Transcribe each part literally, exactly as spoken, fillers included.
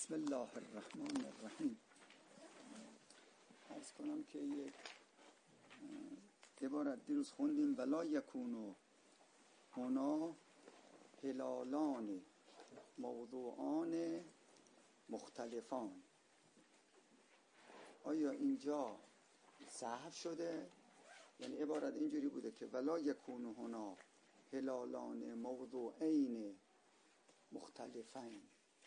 بسم الله الرحمن الرحیم. عرض کنم که یک عبارت دیروز خوندیم ولا یکونو هنا هلالان موضوعان مختلفان. آیا اینجا سهو شده؟ یعنی عبارت اینجوری بوده که ولا یکونو هنا هلالان موضوعین مختلفین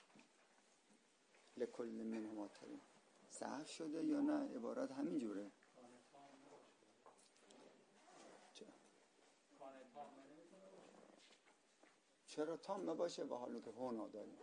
لکل منهما ترین. سهو شده یا نه عبارت همین جوره؟ چرا تام نباشه و حالا که هنا داریم؟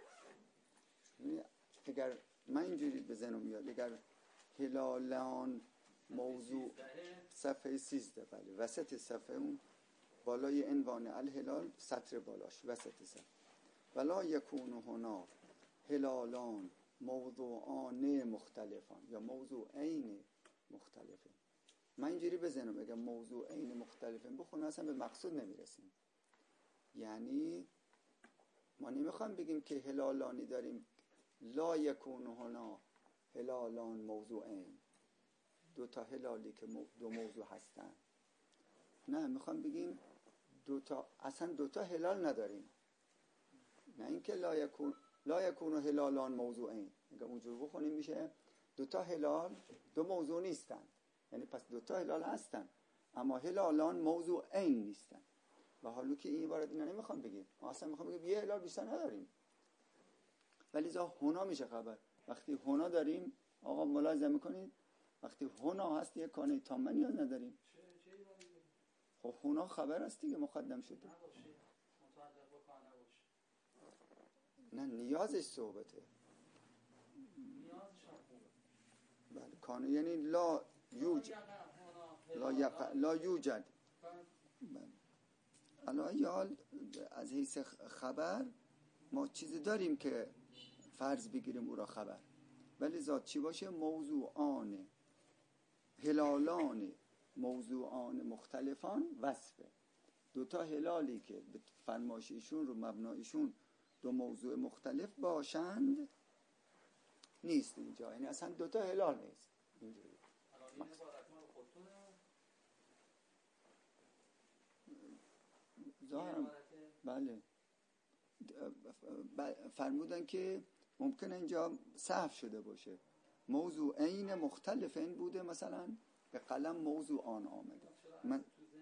اگر من اینجوری به ذهنم میاد اگر هلالان موضوع صفحه سیزده، بله وسط صفحه اون بالای عنوان الهلال سطر بالاش وسط صفحه ولا یکون هنا هلالان موضوعان مختلفان یا موضوعین مختلفین. من اینجوری بزنم بگم موضوعین مختلفین بخونم اصلا به مقصود نمیرسیم. یعنی ما نمیخوام بگیم که هلالانی داریم لا یکون هنا هلالان موضوعین، دو تا هلالی که دو موضوع هستن. نه، میخوام بگیم دو تا اصلا دو تا هلال نداریم. نه اینکه لا یکون لا یکون هلالان موضوعین، اگه اونجور بخونیم میشه دو تا هلال دو موضوع نیستن. یعنی پس دو تا هلال هستن اما هلالان موضوعین نیستن. و حالا که این عبارت اینا نمیخوام بگیم، ما اصلا میخوام بگیم یه هلال بیشتر نداریم. ولی ذا هنا میشه خبر. وقتی هنا داریم آقا ملاحظه میکنید وقتی هنا هست یک کانه تام نیاز نداریم. خب هنا خبر است دیگه مقدم شده. نه نیازش صحبته. بله کانه یعنی لا یوجد لا یق... لا یوجد. بله الان حال از حیث خبر ما چیزی داریم که فرض بگیریم او را خبر، ولی ذات چی باشه؟ موضوعان هلالان موضوعان مختلفان وصفه. دوتا هلالی که به فرمایششون رو مبنایشون دو موضوع مختلف باشند نیست اینجا. یعنی اصلا دوتا هلال نیست اینجوری. ظاهرم بله فرمودن که ممکنه اینجا سهو شده باشه. موضوع عین مختلف این بوده، مثلا به قلم موضوع آن آمده. من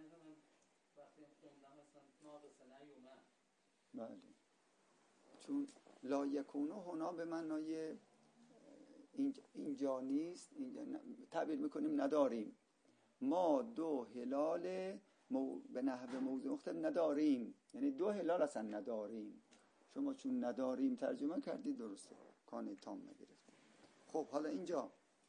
بله چون لا یکونو هنا به معنای اینجا نیست، اینجا تعبیر میکنیم نداریم. ما دو هلال مو... به نحو موضوع مختلف نداریم، یعنی دو هلال اصلا نداریم. شما چون نداریم ترجمه کردید درسته، کانه تام نگرفت. خب حالا اینجا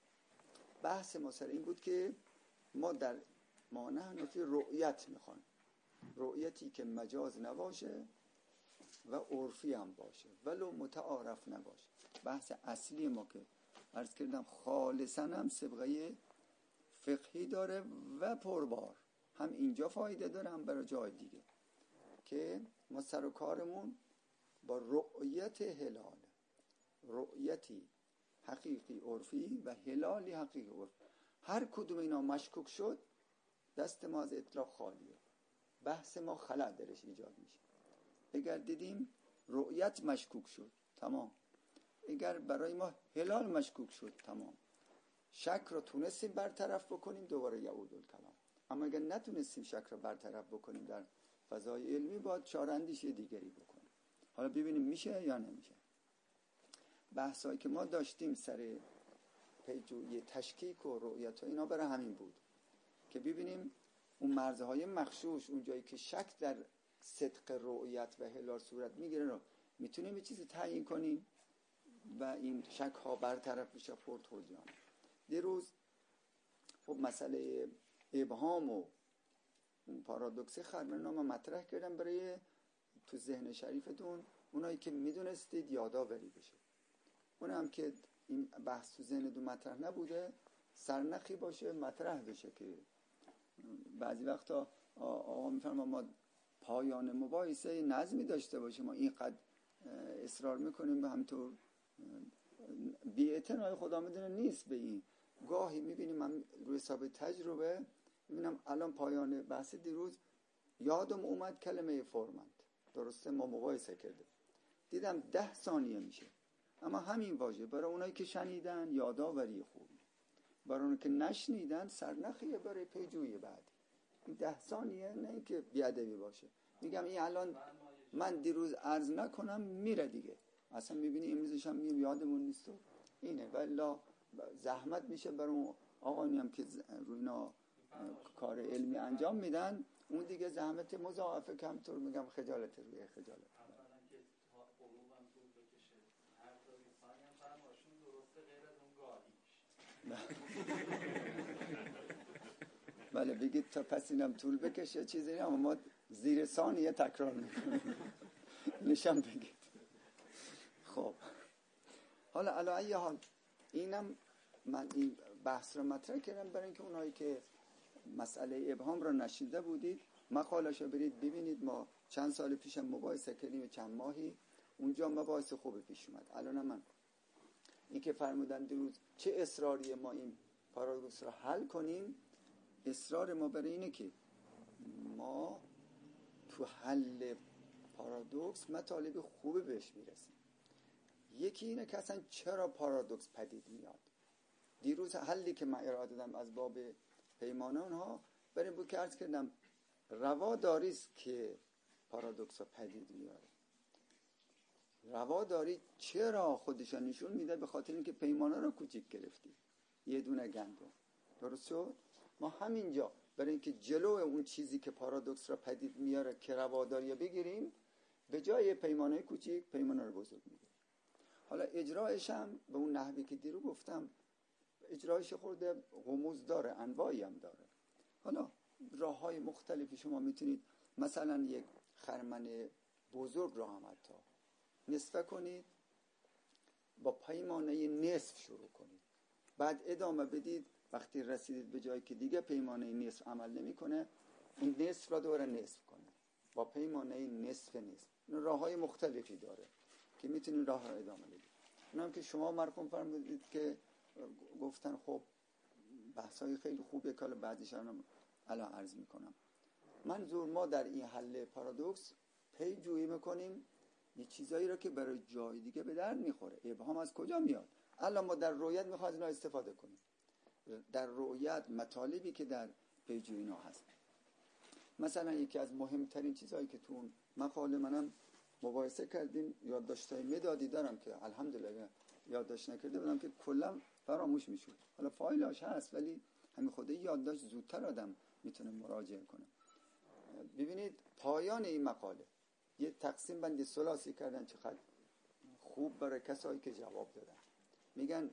بحث ما سر این بود که ما در مانع نفی رؤیت میخوان، رؤیتی که مجاز نباشه و عرفی هم باشه ولو متعارف نباشه. بحث اصلی ما که عرض کردم خالصا هم سابقه فقهی داره و پربار، هم اینجا فایده داره هم برای جای دیگه، که ما سر و کارمون با رؤیت هلال، رؤیتی حقیقی عرفی و هلالی حقیقی عرفی. هر کدوم اینا مشکوک شد دست ما از اطلاق خالیه، بحث ما خلأ درش ایجاد میشه. اگر دیدیم رؤیت مشکوک شد تمام، اگر برای ما هلال مشکوک شد تمام، شک رو تونستیم برطرف بکنیم دوباره یعود الکلام. اما اگر نتونستیم شک رو برطرف بکنیم در فضای علمی باید چارندیش دیگری بکنیم. حالا ببینیم میشه یا نمیشه. بحثایی که ما داشتیم سر پیجوی تشکیک و رؤیت و اینا برای همین بود که ببینیم اون مرزهای مخشوش، اون جایی که شک در صدق رؤیت و هلال صورت میگیره رو میتونیم یه چیزی تعیین کنیم و این شک ها برطرف بشه پرتوجیان. دیروز خب مسئله ابهام و اون پارادوکس خرمنامه مطرح کردم برای تو ذهن شریفتون، اونایی که میدونستید یادآوری بشه. اونم که این بحث تو ذهن دو مطرح نبوده سرنخی باشه مطرح بشه، که بعضی وقتا آقا میفرما ما پایان مباحثه نظمی داشته باشه، ما اینقدر اصرار میکنیم به همینطور بی‌اعتنای خدا میدونه نیست به این. گاهی میبینیم من روی حساب تجربه میبینم الان پایان بحث دیروز یادم اومد کلمه فورمنت، درسته ما مقایسه کردیم، دیدم ده ثانیه میشه، اما همین واژه برای اونایی که شنیدن یادآوری خوبی، برای اونایی که نشنیدن سرنخیه برای پیجویی بعدی. این ده ثانیه نه اینکه بیادبی باشه، میگم این الان من دیروز عرض نکنم میره دیگه، اصلا میبینی امروزش هم میگم یادمون نیست و اینه، ولی زحمت میشه برای اون آقایی هم که روی اینا کار علمی انجام میدن، اون دیگه زحمت مضاعفه، کم طور میگم خجالت روی خجالت. بله بگید تا پس اینم طول بکشه چیزی نه، اما ما زیر ثانیه تکرار میکنیم. نشان بگید. خب حالا علی ای حال اینم من این بحث رو مطرح کردم برای اینکه اونایی که مسئله ابهام رو نشیده بودید مقاله‌شو برید ببینید. ما چند سال پیش مباحثه کردیم، چند ماهی اونجا مباحث خوبی پیش اومد. الان من این که فرمودن دیروز چه اصراری ما این پارادوکس رو حل کنیم، اصرار ما برای اینه که ما تو حل پارادوکس مطالب خوبی بهش میرسیم. یکی اینه که اصلا چرا پارادوکس پدید میاد. دیروز حلی که من ارائه دادم از باب پیمانان ها برای این بود که عرض کردم رواداری است که پارادوکس ها پدید میاره. رواداری چرا خودش نشون میده؟ به خاطر اینکه پیمانه رو کوچیک گرفتی، یه دونه گندم، درست شد؟ ما همینجا برای اینکه جلو اون چیزی که پارادوکس را پدید میاره که رواداری بگیریم، به جای پیمانه کوچیک پیمانه رو بزرگ میگیریم. حالا اجرایش هم به اون نحوی که دیرو گفتم اجرایش خورده غموز داره، انواعی هم داره. حالا راه های مختلفی شما میتونید مثلا یک خرمن بزرگ را هم حتی نصفه کنید، با پیمانه نصف شروع کنید، بعد ادامه بدید. وقتی رسیدید به جایی که دیگه پیمانه نصف عمل نمیکنه، این نصف را دوباره نصف کنید با پیمانه نصف نصف. راه های مختلفی داره که میتونید راه را ادامه بدید. اونم که شما مرحوم فرمودید که گفتن خب بحثای خیلی خوبه که بعدشان الان عرض میکنم. منظور ما در این حل پارادوکس پی جویی میکنیم یه چیزایی رو که برای جای دیگه به درد میخوره. ابهام از کجا میاد؟ الان ما در رؤیت میخوایم اینا استفاده کنیم. در رؤیت مطالبی که در پیجویی اینا هست، مثلا یکی از مهمترین چیزهایی که تو مقاله منم مباحثه کردیم، یادداشت‌های مدادی دارم که الحمدلله یادداشت نکرده بودم که کلا فراموش میشود. حالا فایلش هست ولی همین خوده یادداشت زودتر آدم میتونه مراجعه کنه. ببینید پایان این مقاله یه تقسیم بندی ثلاثی کردن، چقدر خوب برای کسایی که جواب دادن. میگن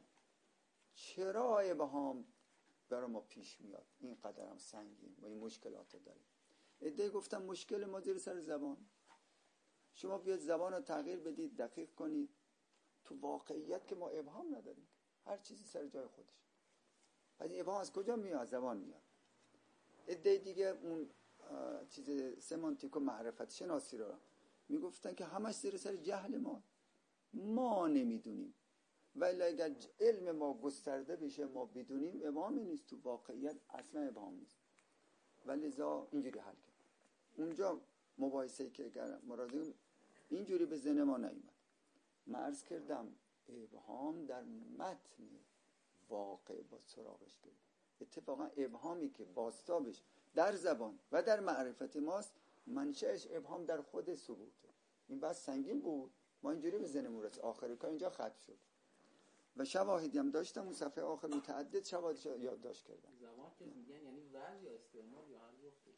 چرا ابهام برای ما پیش میاد این قدرم سنگین و این مشکلات داریم؟ عده‌ای گفتن مشکل ما زیر سر زبان. شما بیاید زبان رو تغییر بدید، دقیق کنید، تو واقعیت که ما ابهام نداریم، هر چیزی سر جای خودش. پس این ابهام از کجا میاد؟ زبان میاد. عده دیگه اون چیز سمانتیک و معرفت شناسی رو میگفتن که همش زیر سر جهل ما ما نمیدونیم، ولی اگر علم ما گسترده بشه ما بدونیم ابهامی نیست، تو واقعیت اصلا ابهام نیست. ولی لذا اینجوری حل کرد. اونجا مباحثه‌ای که اگر مراجعه اینجوری به ذهن ما نیامد. من عرض کردم ابهام در متن واقع با سراغش گرفت. اتفاقا ابهامی که بازتابش در زبان و در معرفت ماست، منشأش ابهام در خود ثبوته. این بس سنگین بود، ما اینجوری به ذهنمون رسید. آخر کار اینجا ختم شد و شواهدی هم داشتم. اون صفحه آخر متعدد شواهدش یادداشت کردم. زبان که میگن یعنی وضع یا استعمال یا هر جفتی.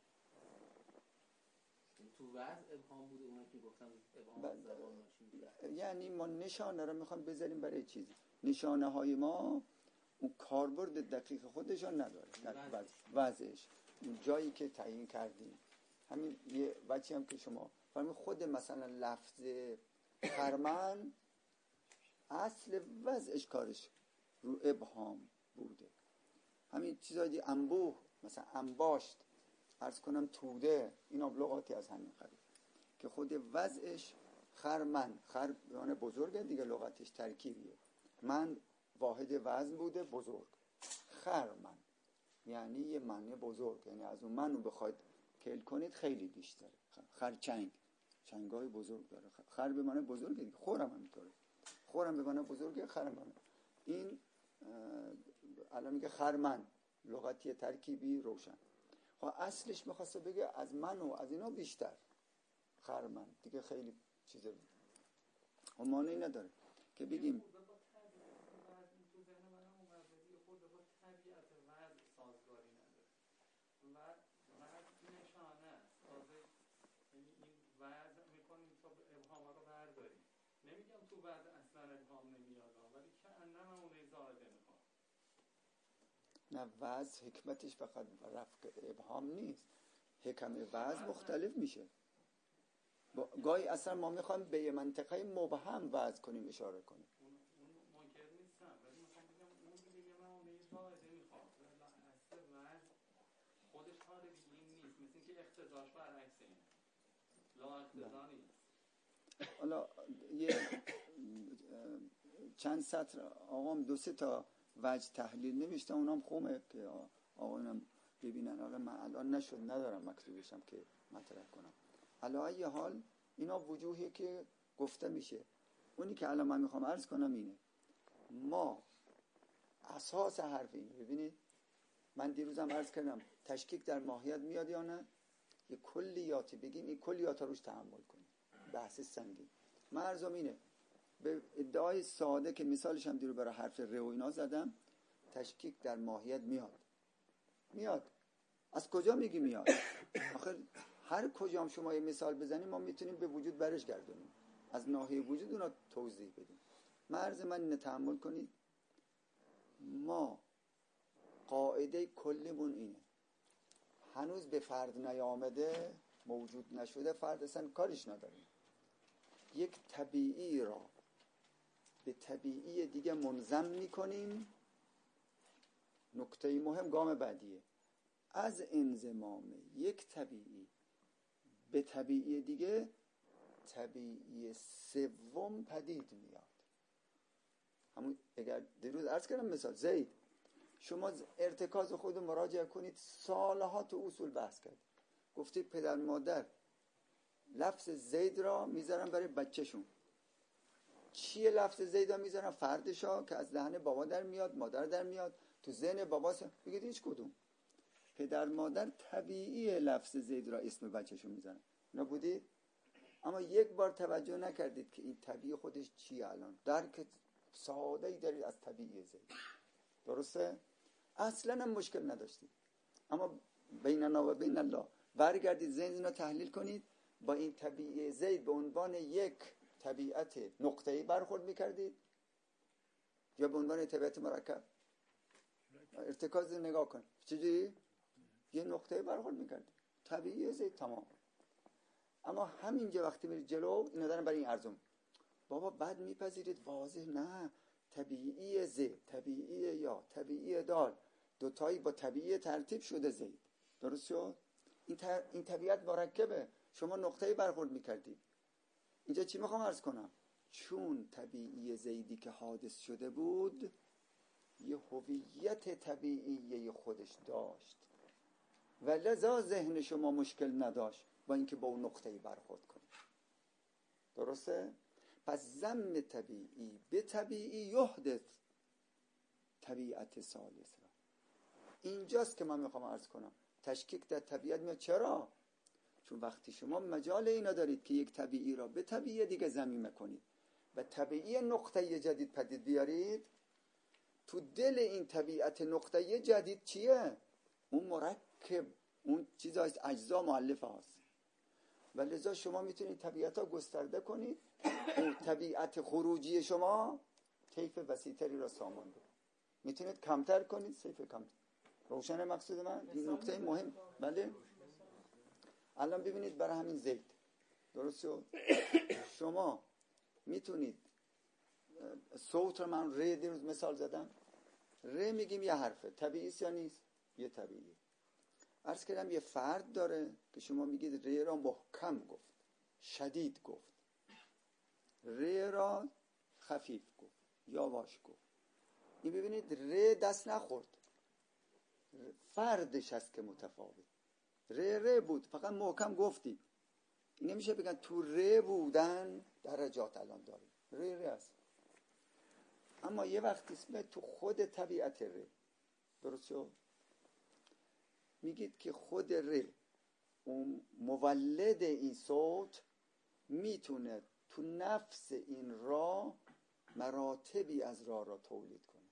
تو وضع ابهام بوده، اونایی که گفتن ابهام از زبان ناشی. یعنی ما نشانه رو میخوام بذاریم برای چیزی. نشانه های ما اون کاربرد دقیق خودشان نداره در وضعش، اون جایی که تعیین کردیم. همین یه وجهی هم که شما فرمودید خود مثلا لفظ خرمن اصل وضعش کارش رو ابهام بوده. همین چیزایی دی انبوه، مثلا انباشت، عرض کنم توده، اینا لغاتی از همین قبیل که خود وضعش خرمن، خر یعنی بزرگه دیگه، لغتش ترکیبیه. من واحد وزن بوده بزرگ. خر من یعنی یه معنی بزرگ، یعنی از اون منو بخواید کل کنید خیلی بیشتره. خرچنگ چنگای بزرگ داره. خر به معنی بزرگه دیگه. خورم همینطوره. خورم به معنی بزرگه، خرم من. این الان میگه خرمن، لغتی ترکیبی روشن. خب اصلش میخواسته بگه از من و از اینا بیشتر. خرمن دیگه خیلی چیزه و معنی نداره که بگیم نمیگم تو بعد اصلا ابهام نمیاد ولی که انما اونه زاده میخوام. نه وضع حکمتش فقط رفع ابهام نیست، حکم وضع مختلف میشه. گاهی اصلا ما میخوایم به یه منطقه مبهم وضع کنیم، اشاره کنیم. اون اون منکر نیستم ولی میخوام بگم اون دیگه من اونه زاده میخوام. اصل وضع خودش کار دیگه نیست، مثل اینکه اقتضاش برعکس اینه. لا اقتضا نیست. حالا یه چند سطر آقام دو سه تا وجه تحلیل نوشته، اونام خومه که آقایونم ببینن. حالا من الان نشد ندارم مکتوبشم که مطرح کنم. علا ای حال اینا وجوهی که گفته میشه. اونی که الان من میخوام عرض کنم اینه، ما اساس حرف اینه. ببینید من دیروزم عرض کردم تشکیک در ماهیت میاد یا نه، یه کلیاتی بگیم این کلیات روش تحمل کنیم، بحث سنگین. من عرضم اینه به ادعای ساده که مثالش هم دیرو برای حرف ر و اینا زدم، تشکیک در ماهیت میاد. میاد از کجا میگی میاد؟ آخر هر کجام شما یه مثال بزنیم ما میتونیم به وجود برش گردونیم، از ناحیه وجود اونا توضیح بدیم. من عرض من اینه تحمل کنید، ما قاعده کلیمون اینه، هنوز به فرد نیامده، موجود نشده، فرد اصلا کارش نداریم. یک طبیعی را به طبیعی دیگه منضم میکنیم. نکته مهم گام بعدیه، از انضمام یک طبیعی به طبیعی دیگه طبیعی سوم پدید میاد. همون اگر دیروز عرض کردم مثال زید، شما ارتکاز خود مراجعه کنید، سالها تو اصول بحث کرد، گفتید پدر مادر لفظ زید را میذارن برای بچهشون. چیه لفظ زید را میذارن؟ فردشا که از دهن بابا در میاد، مادر در میاد، تو ذهن باباست. بگید هیچ کدوم. پدر مادر طبیعی لفظ زید را اسم بچهشون میذارن. نبودید؟ اما یک بار توجه نکردید که این طبیعی خودش چیه. الان درک ساده‌ای دارید از طبیعی زید، درسته؟ اصلا هم مشکل نداشتید. اما بیننا و بین الله برگردید ذهن را تحلیل کنید، با این طبیعی زید به عنوان یک طبیعت نقطه‌ای برخورد میکردید یا به عنوان طبیعت مرکب؟ ارتکاز نگاه کن چجوری؟ یه نقطه‌ای برخورد میکردید، طبیعی زید تمام. اما همینجا وقتی میرید جلو اینا دارن برای این ارزم بابا بعد میپذیرید واضح نه، طبیعی زید، طبیعی یا، طبیعی دال، دوتایی با طبیعی ترتیب شده زید. درست شد؟ این, تر... این طبیعت مرکبه، شما نقطه‌ای برخورد میکردید. اینجا چی میخوام عرض کنم؟ چون طبیعی زیدی که حادث شده بود یه هویت طبیعی خودش داشت و لذا ذهن شما مشکل نداشت با اینکه با اون نقطه‌ای برخورد کنید. درسته؟ پس ضم طبیعی به طبیعی یحدث طبیعت ثالث را. اینجاست که من میخوام عرض کنم تشکیک در طبیعت میاد. چرا؟ چون وقتی شما مجال اینا دارید که یک طبیعی را به طبیعی دیگه ضمیمه کنید و طبیعی نقطه‌ای جدید پدید بیارید، تو دل این طبیعت نقطه‌ای جدید چیه؟ اون مرکب، اون چیزاست، اجزا مؤلفه هست و لذا شما میتونید طبیعت ها گسترده کنید، اون طبیعت خروجی شما طیف وسیع‌تری را سامان بده. میتونید کمتر کنید، طیف کمتر. روشن مقصود من؟ این نکته مهم. بله الان ببینید برای همین زید، درست شد؟ شما میتونید صوت رو، من ر دیروز مثال زدم، ر میگیم یه حرفه، طبیعی است یا نیست؟ یه طبیعی. عرض کردم یه فرد داره که شما میگید ر را محکم گفت، شدید گفت، ر را خفیف گفت. یاواش گفت. این ببینید ر دست نخورد، فردش هست که متفاوت. ر ر بود، فقط محکم گفتی. این نمیشه بگن تو ر بودن درجات الان داریم، ر ر هست. اما یه وقت اسمه تو خود طبیعت ر، درست شد؟ میگید که خود ر اون مولد این صوت میتونه تو نفس این را مراتبی از را را تولید کنه.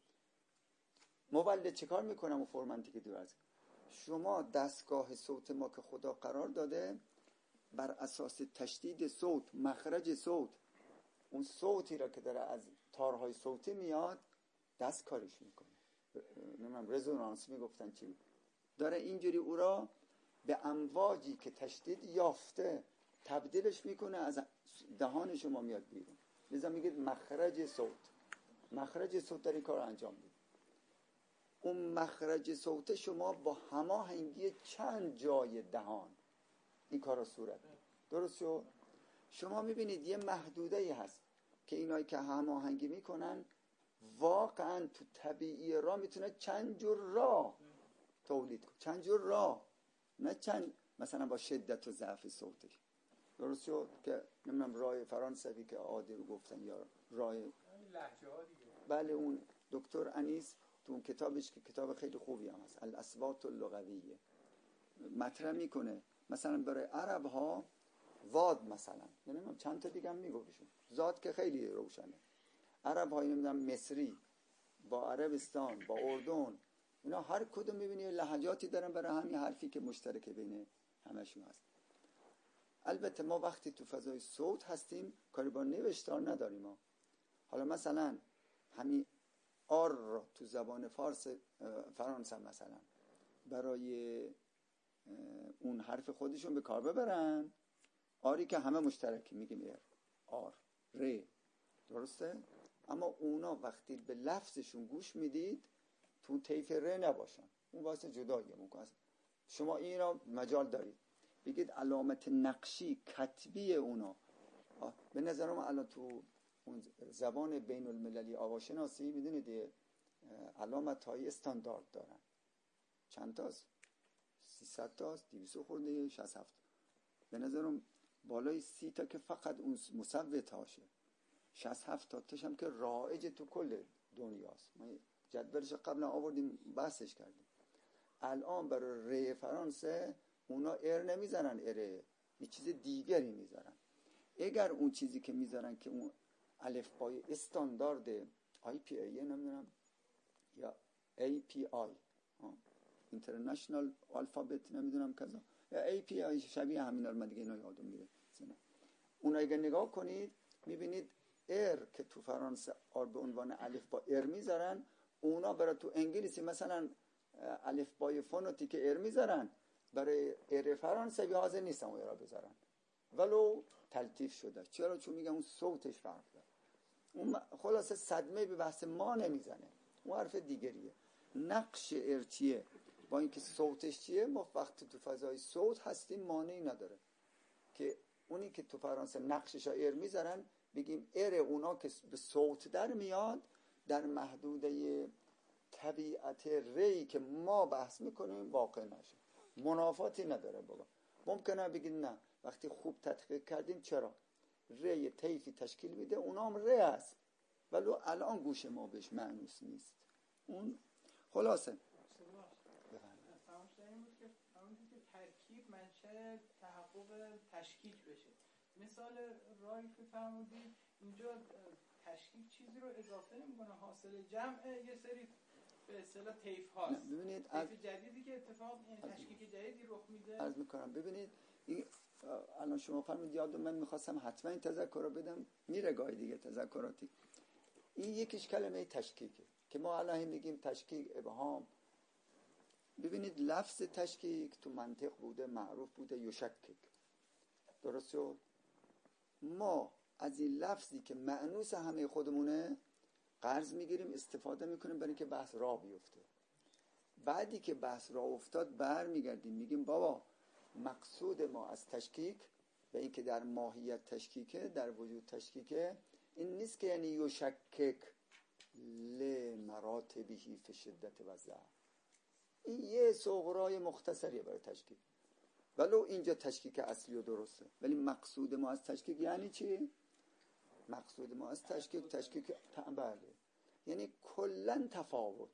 مولد چه کار میکنم و فرمانتی که دور از شما دستگاه صوت ما که خدا قرار داده بر اساس تشدید صوت، مخرج صوت، اون صوتی را که داره از تارهای صوتی میاد دست کارش میکنه. نمیدونم رزونانس میگفتن چی، داره اینجوری او را به امواجی که تشدید یافته تبدیلش میکنه، از دهان شما میاد بیرون. لذا میگید مخرج صوت. مخرج صوت در این کار انجام میده. اون مخرج صوت شما با هماهنگی چند جای دهان این کار را صورت میده. درست شد؟ شما میبینید یه محدوده‌ای هست که اینایی که هماهنگی میکنن واقعا تو طبیعی را میتونه چند جور را تولید کنه، چند جور را، نه چند مثلا با شدت و ضعف صوتش. درست شد؟ که نمیدونم رای فرانسوی که عادی رو گفتن یا رای لهجه ها دیگه. بله اون دکتر انیس تو اون کتابش که کتاب خیلی خوبی هم هست، الاصوات اللغویه، مطرح میکنه مثلا برای عرب ها واد مثلا، نمیدونم چند تا دیگه هم میگوشون، زاد که خیلی روشنه. عرب های نمیدونم مصری با عربستان با اردن، اینا هر کدوم میبینی لهجاتی دارن برای همین حرفی که مشترک بین همشون هست. البته ما وقتی تو فضای صوت هستیم کاری با نوشتار نداریم ما. حالا مثلا همین آر را تو زبان فارس فرانسه مثلا برای اون حرف خودشون به کار ببرن، آری که همه مشترکی میگیم ایر، آر، ر، درسته؟ اما اونا وقتی به لفظشون گوش میدید تو طیف ر نباشن، اون واسه جداییه. ممکن شما این را مجال دارید بگید علامت نقشی کتبی اونا. به نظر من الان تو اون زبان بین المللی آواشناسی میدونید علامت های استاندارد دارن، چند تاست؟ سیصد تاست، دویست خورده، شصت هفت. به نظرم بالای سی تا که فقط اون مصوت هاشه، شصت هفت تا تاش هم که رایج تو کل دنیاست. ما جدولش قبلا آوردیم بحثش کردیم. الان برای ر فرانسه اونا ار نمیذارن، ار یه چیز دیگری میذارن. اگر اون چیزی که میذارن که اون الفبای استاندارد آی پی ای نمیدونم یا ای پی آی اینترنشنال الفابت نمیدونم کذا یا ای پی آی شبیه همینا رو من دیگه اینا یادم میره. اون اگه نگاه کنید میبینید ار که تو فرانسه آر به عنوان الف با ار میذارن، اونا برای تو انگلیسی مثلا الف بای فونتیک ار میذارن، برای ار فرانسوی حاضر نیستن اون را بذارن ولو تلطیف شده. چرا؟ چون میگم اون صوتش فرق داره. اون خلاصه صدمه به بحث ما نمیزنه، اون حرف دیگریه. نقش ار چیه با اینکه صوتش چیه، ما وقتی تو فضای صوت هستیم مانعی نداره که اونی که تو فرانسه نقشش ار میذارن بگیم ار اونا که به صوت در میاد در محدوده طبیعت ری که ما بحث میکنیم واقع نشه، منافاتی نداره. بابا ممکنه بگید نه وقتی خوب تحقیق کردیم چرا ری طیفی تشکیل میده اونا هم ری است ولو الان گوش ما بهش معنوس نیست. اون خلاصه ترکیب منشأ تحقق تشکیک بشه. مثال رای که فرمودید اینجا تشکیک چیزی رو اضافه نمیکنه، حاصل جمع یه سری به اصطلاح طیف هاست. ببینید طیف جدیدی که اتفاق این تشکیک جدیدی رخ میده. عرض میکنم ببینید این الان شما فرمودید یادم من میخواستم حتما این تذکر رو بدم، میره گاهی دیگه تذکراتی. این یکیش کلمه تشکیکه که ما الان میگیم تشکیک ابهام. ببینید لفظ تشکیک تو منطق بوده، معروف بوده، یشکک، درست شد؟ ما از این لفظی که مأنوس همه خودمونه قرض میگیریم استفاده میکنیم برای اینکه بحث راه بیفته. بعدی که بحث راه افتاد بر میگردیم میگیم بابا مقصود ما از تشکیک به اینکه در ماهیت تشکیکه، در وجود تشکیکه، این نیست که یعنی یشکک لمراتبهی فی شدت و ضعف. این یه سغرای مختصریه برای تشکیک، ولو اینجا تشکیک اصلی و درسته، ولی مقصود ما از تشکیک یعنی چی؟ مقصود ما از تشکیک تشکیک بله، یعنی کلن تفاوت،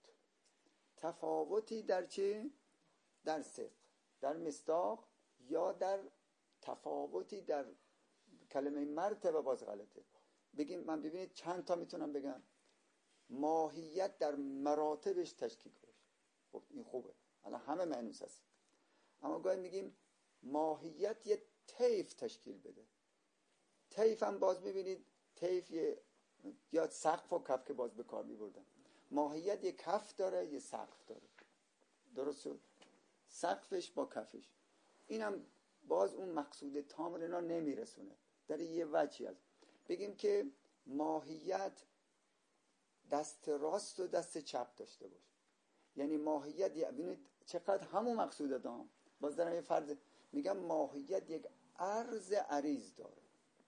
تفاوتی در چی؟ در صدق، در مصداق، یا در تفاوتی در کلمه مرتبه. باز غلطه بگیم، من ببینید چند تا میتونم بگم ماهیت در مراتبش تشکیک باشه. خب این خوبه، الان همه معنوس هست، اما گاهی میگیم ماهیت یه طیف تشکیل بده. طیف هم باز ببینید، طیف یه یا سقف و کف که باز به کار میبردن، ماهیت یه کف داره یه سقف داره، درست شد؟ سقفش با کفش، اینم باز اون مقصود تام رو نمیرسونه. در یه وجهی هست بگیم که ماهیت دست راست و دست چپ داشته باشه، یعنی ماهیت ببینید چقدر همون مقصود دام. باز دارم یه فرض میگم، ماهیت یک عرض عریض داره،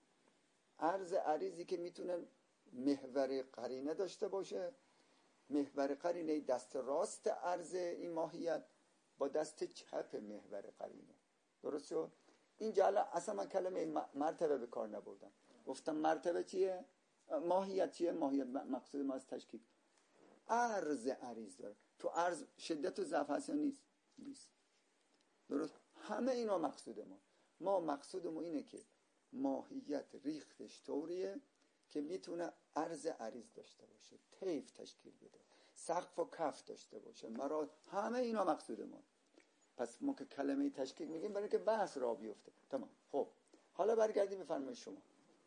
عرض عریضی که میتونه محور قرینه داشته باشه، محور قرینه دست راست عرض این ماهیت با دست چپ محور قرینه، درست شد؟ اینجا اصلا من کلمه مرتبه به کار نبردم، گفتم مرتبه چیه؟ ماهیت چیه؟ ماهیت مقصود ما از تشکیک عرض عریض داره. تو عرض شدت و ضعف هست یا نیست؟ نیست، درست؟ همه اینا مقصود ما. ما مقصودمون اینه که ماهیت ریختش طوریه که میتونه عرض عریض داشته باشه، طیف تشکیل بده، سقف و کف داشته باشه، مراد، همه اینا مقصود ما. پس ما که کلمه تشکیک میگیم برای که بحث را بیفته. تمام. خب حالا برگردیم به فرمایش شما.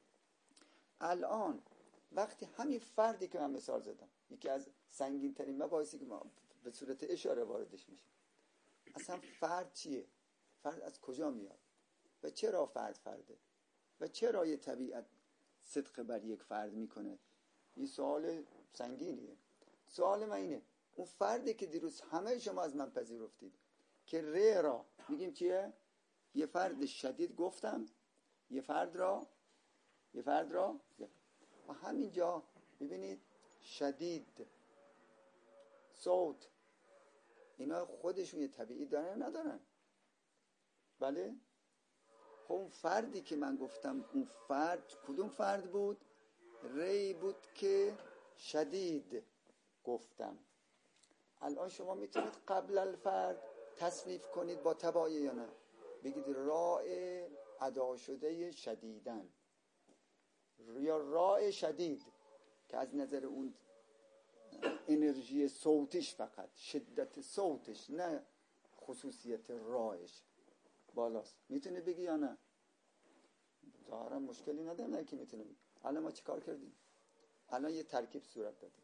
الان وقتی همین فردی که من مثال زدم، یکی از سنگین ترین مباحثی که ما به صورت اشاره واردش میشیم، اصلا فرد چیه؟ فرد از کجا میاد و چرا فرد فرده و چرا یه طبیعت صدق بر یک فرد میکنه؟ این سوال سنگینیه. سوال من اینه، اون فردی که دیروز همه شما از من پذیرفتید که ره را میگیم چیه؟ یه فرد شدید گفتم، یه فرد را یه فرد را و همینجا ببینید شدید، صوت، اینا خودشون یه طبیعی دارن ندارن؟ بله؟ خب اون فردی که من گفتم، اون فرد کدوم فرد بود؟ ری بود که شدید گفتم. الان شما میتونید قبل الفرد تصنیف کنید با تبعیه یا نه؟ بگید راء ادا شده شدیدن یا راء شدید، که از نظر اون انرژی صوتش فقط، شدت صوتش، نه خصوصیت راءش بالاست. میتونه بگی یا نه؟ ظاهرا مشکلی نداره، نه که میتونه بگی. الان ما چیکار کردیم؟ الان یه ترکیب صورت داده،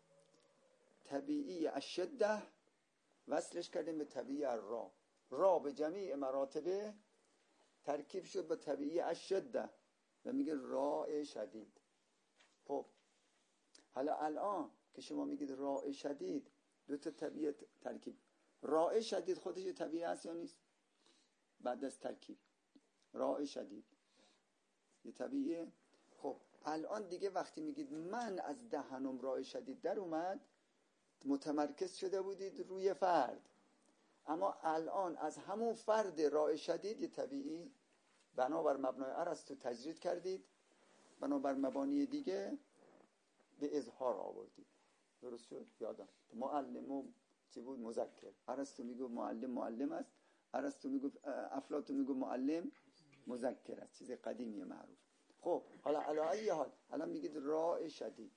طبیعی الشده وصلش کردیم به طبیعی الرا، را به جمیع مراتبه ترکیب شد با طبیعی الشده و میگه راء شدید. خب حالا الان که شما میگید راء شدید، دو تا طبیعت ترکیب، راء شدید خودش طبیعی است یا نیست؟ بعد از ترکیب راء شدید یه طبیعیه. خب الان دیگه وقتی میگید من از دهنم راء شدید در اومد، متمرکز شده بودید روی فرد، اما الان از همون فرد راء شدید یه طبیعی بنابر مبنای ارسطو تجرید کردید، بنابر مبانی دیگه به اظهار آوردید. درست شد؟ یادم معلم چی بود؟ مذکر. ارسطو میگه معلم معلم است، ارسطو میگه افلاطون میگه معلم مذکر است، چیز قدیمی معروف. خب حالا علی ای حال الان میگید راء شدید،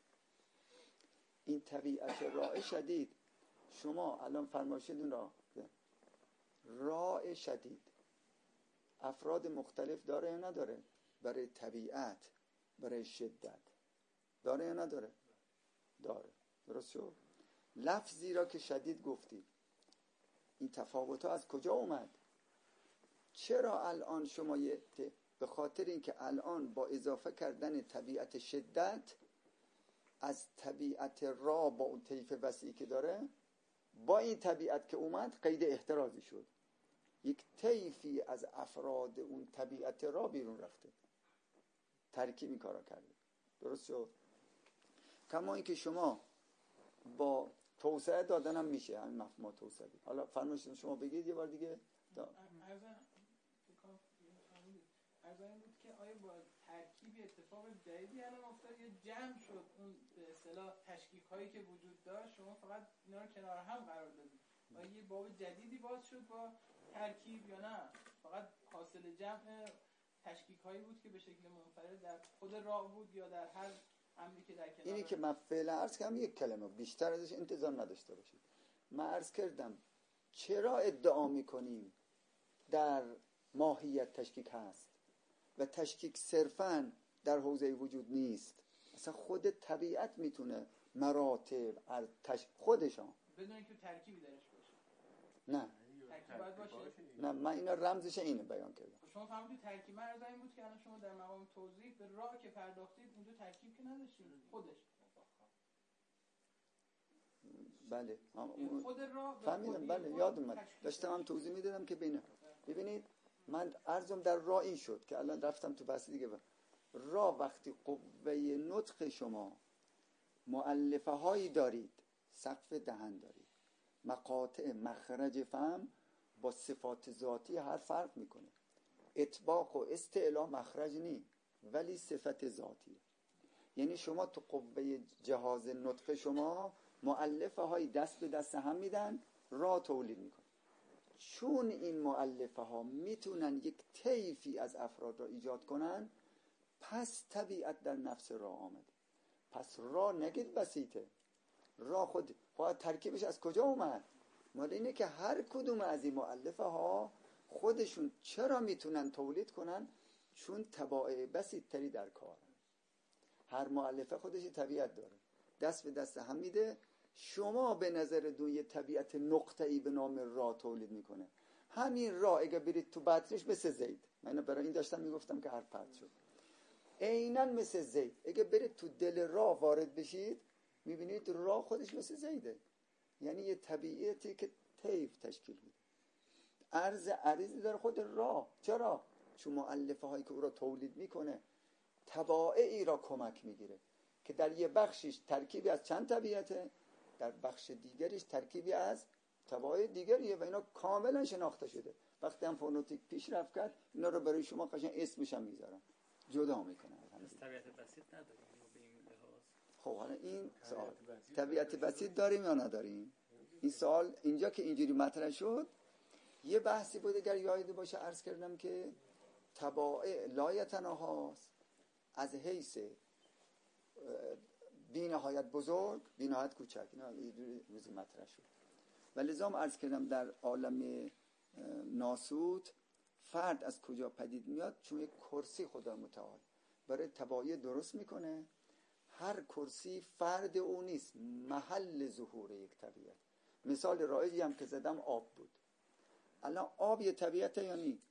این طبیعت راء شدید شما الان فرمایشتون را راء شدید افراد مختلف داره یا نداره؟ برای طبیعت، برای شدت داره یا نداره؟ داره. درست شد؟ لفظی را که شدید گفتید، این تفاوت ها از کجا اومد؟ چرا الان شما یه به خاطر اینکه الان با اضافه کردن طبیعت شدت از طبیعت را با اون طیف وسیعی که داره، با این طبیعت که اومد قید احترازی شد، یک طیفی از افراد اون طبیعت را بیرون رفته، ترکیب این کارا کرده. درست شد؟ کما اینکه شما با توسعه دادن هم میشه همین مفهوم توسعه. حالا فرمایشتون شما بگید یه بار دیگه. از این بود که آیا با ترکیب اتفاق جدیدی الان افتاد یا جمع شد اون به اصطلاح تشکیک هایی که وجود داشت شما فقط اینا رو کنار هم قرار دادید؟ آیا یه باب جدیدی باز شد با ترکیب یا نه فقط حاصل جمع تشکیک هایی بود که به شکل منفرد در خود راه بود یا در هر امری که در کنار؟ اینی که من فعلا عرض کردم یک کلمه، بیشتر ازش انتظار نداشته باشید. من عرض کردم چرا ادعا میکنیم در ماهیت تشکیک هست و تشکیک صرفاً در حوزه وجود نیست. اصلا خود طبیعت میتونه مراتب از تش... خودشان بدون اینکه ترکیبی درش باشه. نه ترکیب باید باشه. نه من اینا رمزش اینه بیان کردم. شما فهمیدید ترکیب من از این بود که الان شما در مقام توضیح به راه که پرداختید اونجا ترکیب که نداشتید خودش. بله خود راه فهمیدم. بله یاد اومد داشتم هم توضیح میدادم که ببینید ببینید من عرضم در راه این شد که الان رفتم تو بحث دیگه. راه وقتی قوه نطق شما مؤلفه هایی دارید، سقف دهن دارید، مقاطع مخرج فم با صفات ذاتی هر فرق میکنه. اطباق و استعلا مخرج نی ولی صفت ذاتی. یعنی شما تو قوه جهاز نطق شما مؤلفه هایی دست به دست هم میدن، راه تولید میکنه. چون این مؤلفه ها میتونن یک طیفی از افراد را ایجاد کنن، پس طبیعت در نفس راه آمده. پس راه نگید بسیطه، راه خود خواهد ترکیبش از کجا اومد؟ مال اینه که هر کدوم از این مؤلفه ها خودشون چرا میتونن تولید کنن؟ چون طبائع بسیطتری در کار. هر مؤلفه خودش طبیعت داره، دست به دست هم میده. شما به نظر دون یه طبیعت نقطه‌ای به نام راه تولید میکنه. همین راه اگه برید تو بطنش مثل زید، من برای این داشتم میگفتم که هر پرد شد عیناً مثل زید. اگه برید تو دل راه وارد بشید میبینید راه خودش مثل زیده. یعنی یه طبیعتی که طیف تشکیل میده. عرض عریضی داره خود راه. چرا؟ چون مؤلفه هایی که او را تولید میکنه طبائعی را کمک میگیره که در یه بخشش ترکیبی از چند طبیعته، در بخش دیگریش ترکیبی از طبایع دیگریه و اینا کاملا شناخته شده. وقتی هم فونوتیک پیشرفت کرد اینا رو برای شما قشنگ اسمش هم میذارن، جدا میکنن. طبیعت بسیط نداریم به این لحاظ. خب حالا این سوال طبیعت بسیط داریم یا نداریم؟ این سوال اینجا که اینجوری مطرح شد یه بحثی بود. اگر یاد باشه عرض کردم که طبائع لایتناهاست از حیث بی نهایت بزرگ بی نهایت کوچک. اینا اینجوری روزی مطرح شد و لذا عرض کردم در عالم ناسوت فرد از کجا پدید میاد؟ چون یک کرسی خدا متعال برای طبایع درست میکنه. هر کرسی فرد او نیست، محل ظهور یک طبیعت. مثال رایجی هم که زدم آب بود. الان آب یه طبیعته یا نی؟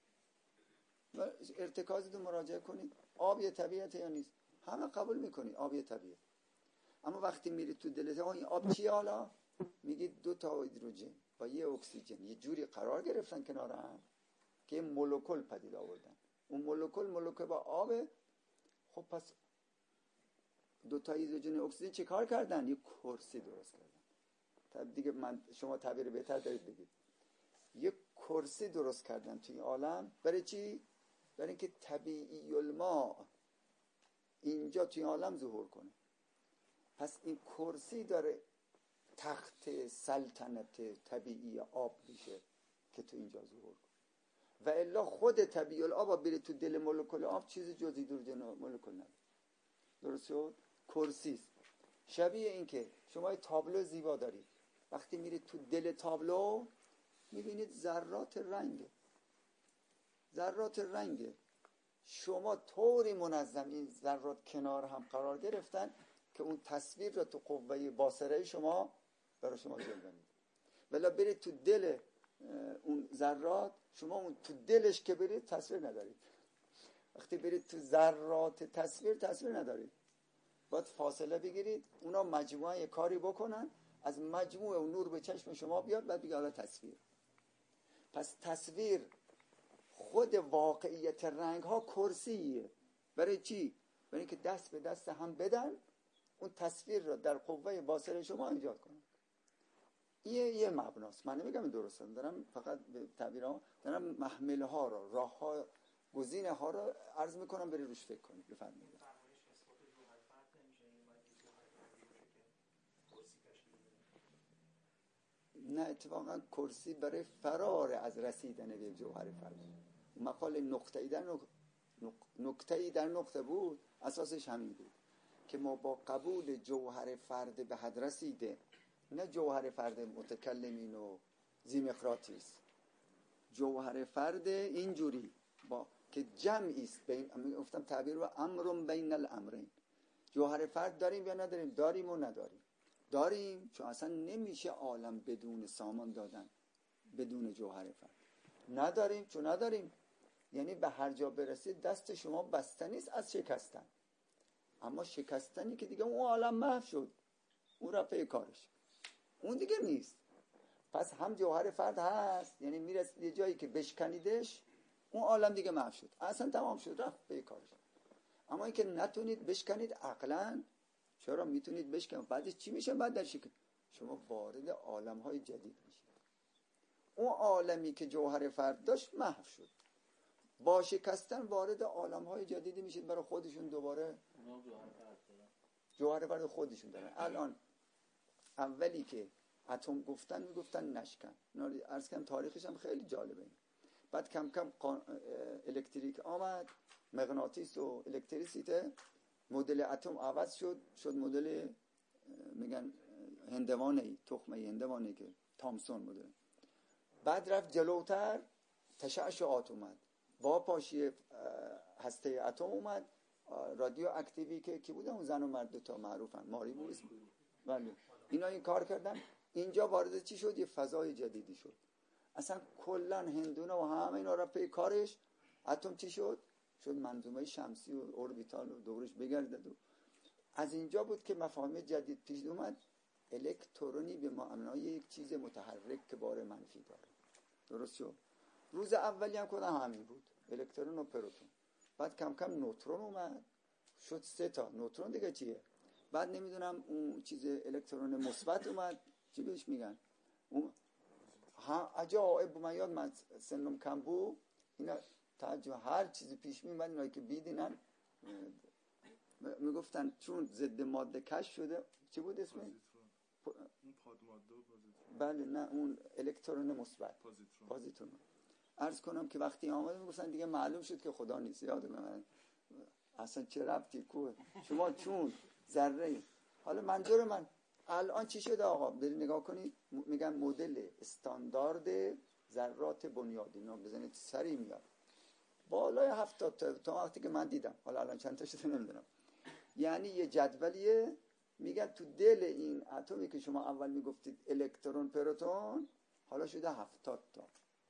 ارتکازتو مراجعه کنید. آب یه طبیعته یا نیست؟ همه قبول میکنید آب یه طبیعت. اما وقتی میرید تو دلت این آب چیه حالا؟ میگید دو تا هیدروژن با یه اکسیژن یه جوری قرار گرفتن کنار هم که یه مولکول پدید آوردن. اون مولکول مولکول با آب. خب پس دو تا هیدروژن اکسیژن چه کار کردن؟ یه کرسی درست کردن. دیگه من شما تعبیر بهتر دارید بگید. یه کرسی درست کردن توی این عالم. برای چی؟ برای اینکه طبیعی الماء اینجا توی عالم ظهور کنه. پس این کرسی داره تخت سلطنت طبیعی آب میشه که تو اینجا ظهور کنه. و الا خود طبیعی الآب بره تو دل مولکول آب چیزی جز هیدروژن مولکول نداره. درست شد؟ کرسی است. شبیه این که شما یه تابلو زیبا دارید، وقتی میرید تو دل تابلو میبینید ذرات رنگه. ذرات رنگه. شما طوری منظم این ذرات کنار هم قرار گرفتن که اون تصویر رو تو قوه باصره شما برای شما جلوه میده. ولی برید تو دل اون ذرات، شما اون تو دلش که برید تصویر ندارید. وقتی برید تو ذرات تصویر تصویر ندارید. باید فاصله بگیرید، اونا مجموعه کاری بکنن، از مجموعه و نور به چشم شما بیاد، بعد بگید حالا تصویر. پس تصویر خود واقعیت رنگ ها کرسیه. برای چی؟ برای اینکه دست به دست هم بدن اون تصویر رو در قوه باصره شما ایجاد کنه. یه یه مبناست. من نمیگم این درسته، دارم فقط به تعبیرها دارم محمله ها رو، راه ها، گزینه ها رو عرض میکنم، بری روش فکر کنید. بفرمایید. نه اتفاقا کرسی برای فرار از رسیدن به جوهر فرد. مقال نقطه‌ای در نق... نقطه‌ای در نقطه بود، اساسش همین بود که ما با قبول جوهر فرد به حد رسیده، نه جوهر فرد متکلمین و زیمقراطیس، جوهر فرد اینجوری با که جمعی است بین، گفتم تعبیر رو امر بین الامرین. جوهر فرد داریم یا نداریم؟ داریم و نداریم. داریم چون اصلا نمیشه عالم بدون سامان دادن، بدون جوهر فرد. نداریم چون نداریم، یعنی به هر جا برسید دست شما بسته نیست از شکستن، اما شکستنی که دیگه اون عالم محو شد، اون رفع کارش، اون دیگه نیست. پس هم جوهر فرد هست، یعنی میرسید یه جایی که بشکنیدش اون عالم دیگه محو شد، اصلا تمام شد، رفت به کارش. اما اینکه نتونید بشکنید عقلاً، چرا میتونید بشکنید؟ بعدش چی میشه؟ بعد در شکل شما وارد عالم‌های جدید میشید. اون عالمی که جوهر فرد داشت محو شد، با شکستن وارد عالم‌های جدیدی میشید برای خودشون. دوباره جوهر فرد خودشون دارن. الان اولی که اتم گفتن میگفتن نشکن، عرض کنم تاریخش هم خیلی جالبه. بعد کم کم الکتریک آمد، مغناطیس و الکتریسیته، مدل اتم عوض شد، شد مدل میگن هندوانه‌ای، تخمه هندوانه‌ای که تامسون مدل. بعد رفت جلوتر، تشعشعات اومد، واپاشی هسته اتم اومد، رادیو اکتیوی که کی بودن اون زن و مرد دو تا معروفن، ماری بود اسم. بله اینا این کار کردن. اینجا وارد چی شد؟ یه فضای جدیدی شد. اصلا کلا هندونه و همه اینا رفت پی کارش. اتم چی شد؟ شد منظومه شمسی و اوربیتال و دورش بگردد. و از اینجا بود که مفاهیم جدید پیش اومد. الکترونی به معنای یک چیز متحرک که بار منفی داره. درست شد؟ روز اولی هم کدام همین بود، الکترون و پروتون. بعد کم کم نوترون اومد، شد سه تا. نوترون دیگه چیه؟ بعد نمیدونم اون چیز الکترون مثبت اومد، چی بهش میگن؟ اون ها عجایب. من یاد من سنم کم بود، اینا تعجب هر چیزی پیش میومد، اینایی که بیدینن میگفتن چون ضد ماده کشف شده. چی بود اسمش؟ پ... اون پاد ماده و پوزیترون. بله نه اون الکترون مثبت پوزیترون. پوزیترون. عرض کنم که وقتی آمد میگفتن دیگه معلوم شد که خدا نیست. یاد من اصلا چه ربطی کوه شما چون ذره. حالا منظور من الان چی شده آقا؟ برید نگاه کنید، میگن مدل استاندارد ذرات بنیادی. اینا بزنید سری میاد بالای هفتاد تا تا وقتی که من دیدم. حالا الان چند تا شده نمیدونم. یعنی یه جدولیه، میگن تو دل این اتمی که شما اول میگفتید الکترون پروتون، حالا شده هفتاد تا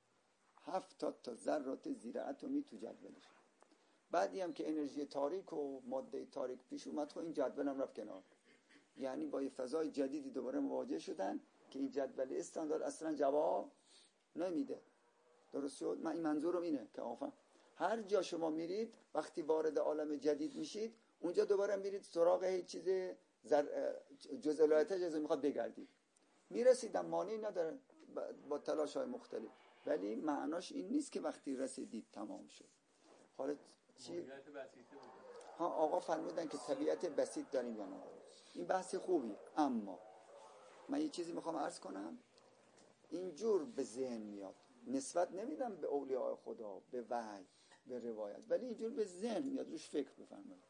هفتاد تا ذرات زیر اتمی تو جدولش. بعدی هم که انرژی تاریک و ماده تاریک پیش اومد، خب این جدول هم رفت کنار. یعنی با یه فضای جدیدی دوباره مواجه شدن که این جدول استاندارد اصلا جواب نمیده. درست شد؟ من این منظورم اینه که آفا هر جا شما میرید وقتی وارد عالم جدید میشید، اونجا دوباره میرید سراغ هیچ چیز جزئیات جزئی میخواد بگردید. میرسیدم مانعی نداره با تلاش های مختلف، ولی معناش این نیست که وقتی رسیدید تمام شد. حالا چی؟ ها آقا فرمودن که طبیعت بسیط داریم یا نداریم. این بحث خوبی، اما من یه چیزی میخوام عرض کنم. اینجور به ذهن میاد، نسبت نمیدم به اولیاء خدا، به وحی، به روایت، ولی اینجور به ذهن میاد، روش فکر بفرمایید.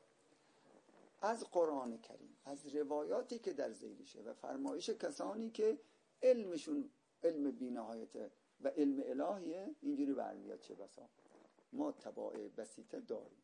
از قرآن کریم، از روایاتی که در ذیلشه و فرمایش کسانی که علمشون علم بی‌نهایته و علم الهیه، اینجوری برمیاد چه بسا ما تبع بسیطه داریم.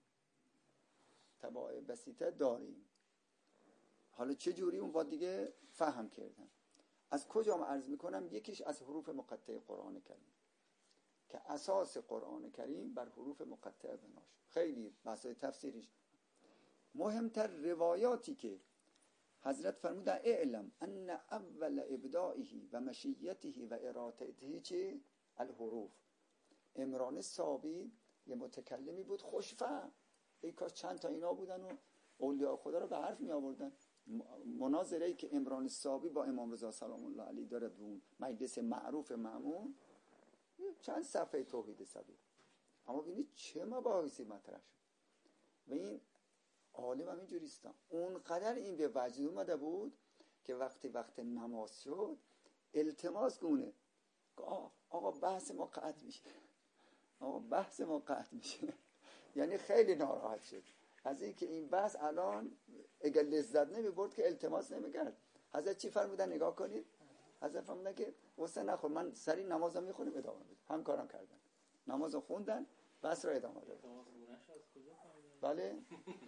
تبع بسیطه داریم. حالا چه جوری اون وقت دیگه فهم کردن. از کجا من عرض میکنم؟ یکیش از حروف مقطع قرآن کریم که اساس قرآن کریم بر حروف مقطع بناش. خیلی بحثای تفسیریش مهمتر روایاتی که حضرت فرمودن اعلم ان اول ابداعه و مشیته و ارادته چه؟ الحروف. عمران صابی یه متکلمی بود خوشفهم، ای کاش چند تا اینا بودن و اولیاء خدا رو به حرف می آوردن. مناظره‌ای که عمران صابی با امام رضا سلام الله علیه داره به اون مجلس معروف مأمون، چند صفحه توحید صبی، اما ببینید چه مباحثی مطرح شد. و این عالم هم اینجوری است، اونقدر این به وجود اومده بود که وقتی وقت نماز شد التماس کنه آقا بحث ما قطع میشه، آقا بحث ما قطع میشه. یعنی خیلی ناراحت شد از این که این بحث الان اگر لذت نمیبرد که التماس نمیکرد. حضرت چی فرمودن نگاه کنید؟ حضرت فرمودن که واسه نخور، من سری نمازم میخونیم ادامه بدم. هم کارم کردن، نمازو خوندن، بحث رو ادامه دادن. بله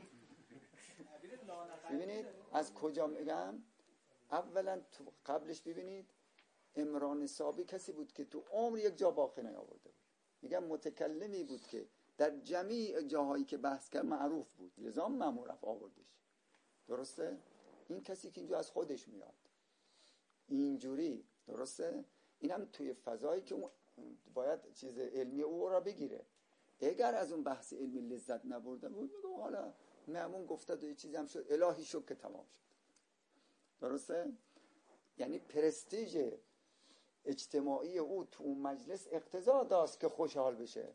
ببینید از کجا میگم. اولا تو قبلش ببینید عمران صابی کسی بود که تو عمر یک جا باقی نیاورده بود. میگم متکلمی بود که در جمیع جاهایی که بحث کرد معروف بود، لذا مأمون رفت آوردش. درسته؟ این کسی که اینجا از خودش میاد اینجوری، درسته؟ اینم توی فضایی که باید چیز علمی او را بگیره. اگر از اون بحث علمی لذت نبرده بود میگم حالا مأمون گفته دو چیزی هم شد، الهی شد که تمام شد. درسته؟ یعنی پرستیژ اجتماعی او تو اون مجلس اقتضا داشت که خوشحال بشه.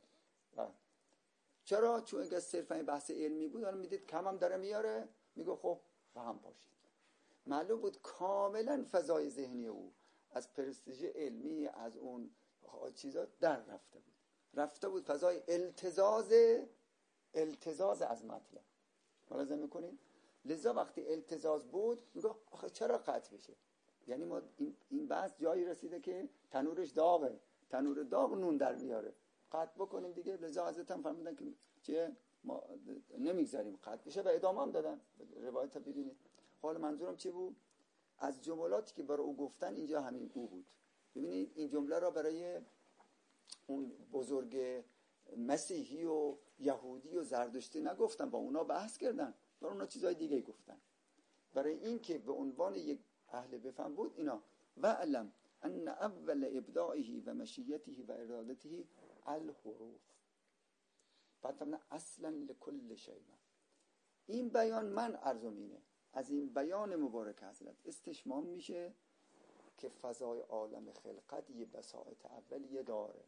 چرا؟ چون اگر صرفا بحث علمی بود حالا میدید کم هم داره میاره، میگه خب به هم پاشید. معلوم بود کاملا فضای ذهنی او از پرستیژ علمی از اون چیزا در رفته بود، رفته بود فضای التزاز التزاز از مطلب. ملاحظه میکنید؟ لذا وقتی التزاز بود میگه آخه چرا قطع بشه؟ یعنی ما این این بحث جایی رسیده که تنورش داغه، تنور داغ نون در میاره، قطع بکنیم دیگه. لذا حضرت هم فرمودن که چه ما نمیگذاریم قطع بشه و ادامه هم دادن. روایت ببینید. حالا منظورم چی بود؟ از جملاتی که برای او گفتن اینجا همین او بود. ببینید این جمله را برای اون بزرگ مسیحی و یهودی و زردشتی نگفتن، با اونا بحث کردن، برای اونا چیزای دیگه گفتن. برای این که به عنوان یک اهل بفهم بود اینا و علم ان اول ابداعه و مشیته و ارادته الحروف. بعد فرمودن اصلا لکل شیء. این بیان من ارزم اینه، از این بیان مبارک حضرت استشمام میشه که فضای عالم خلقت یه بساطت اولیه داره.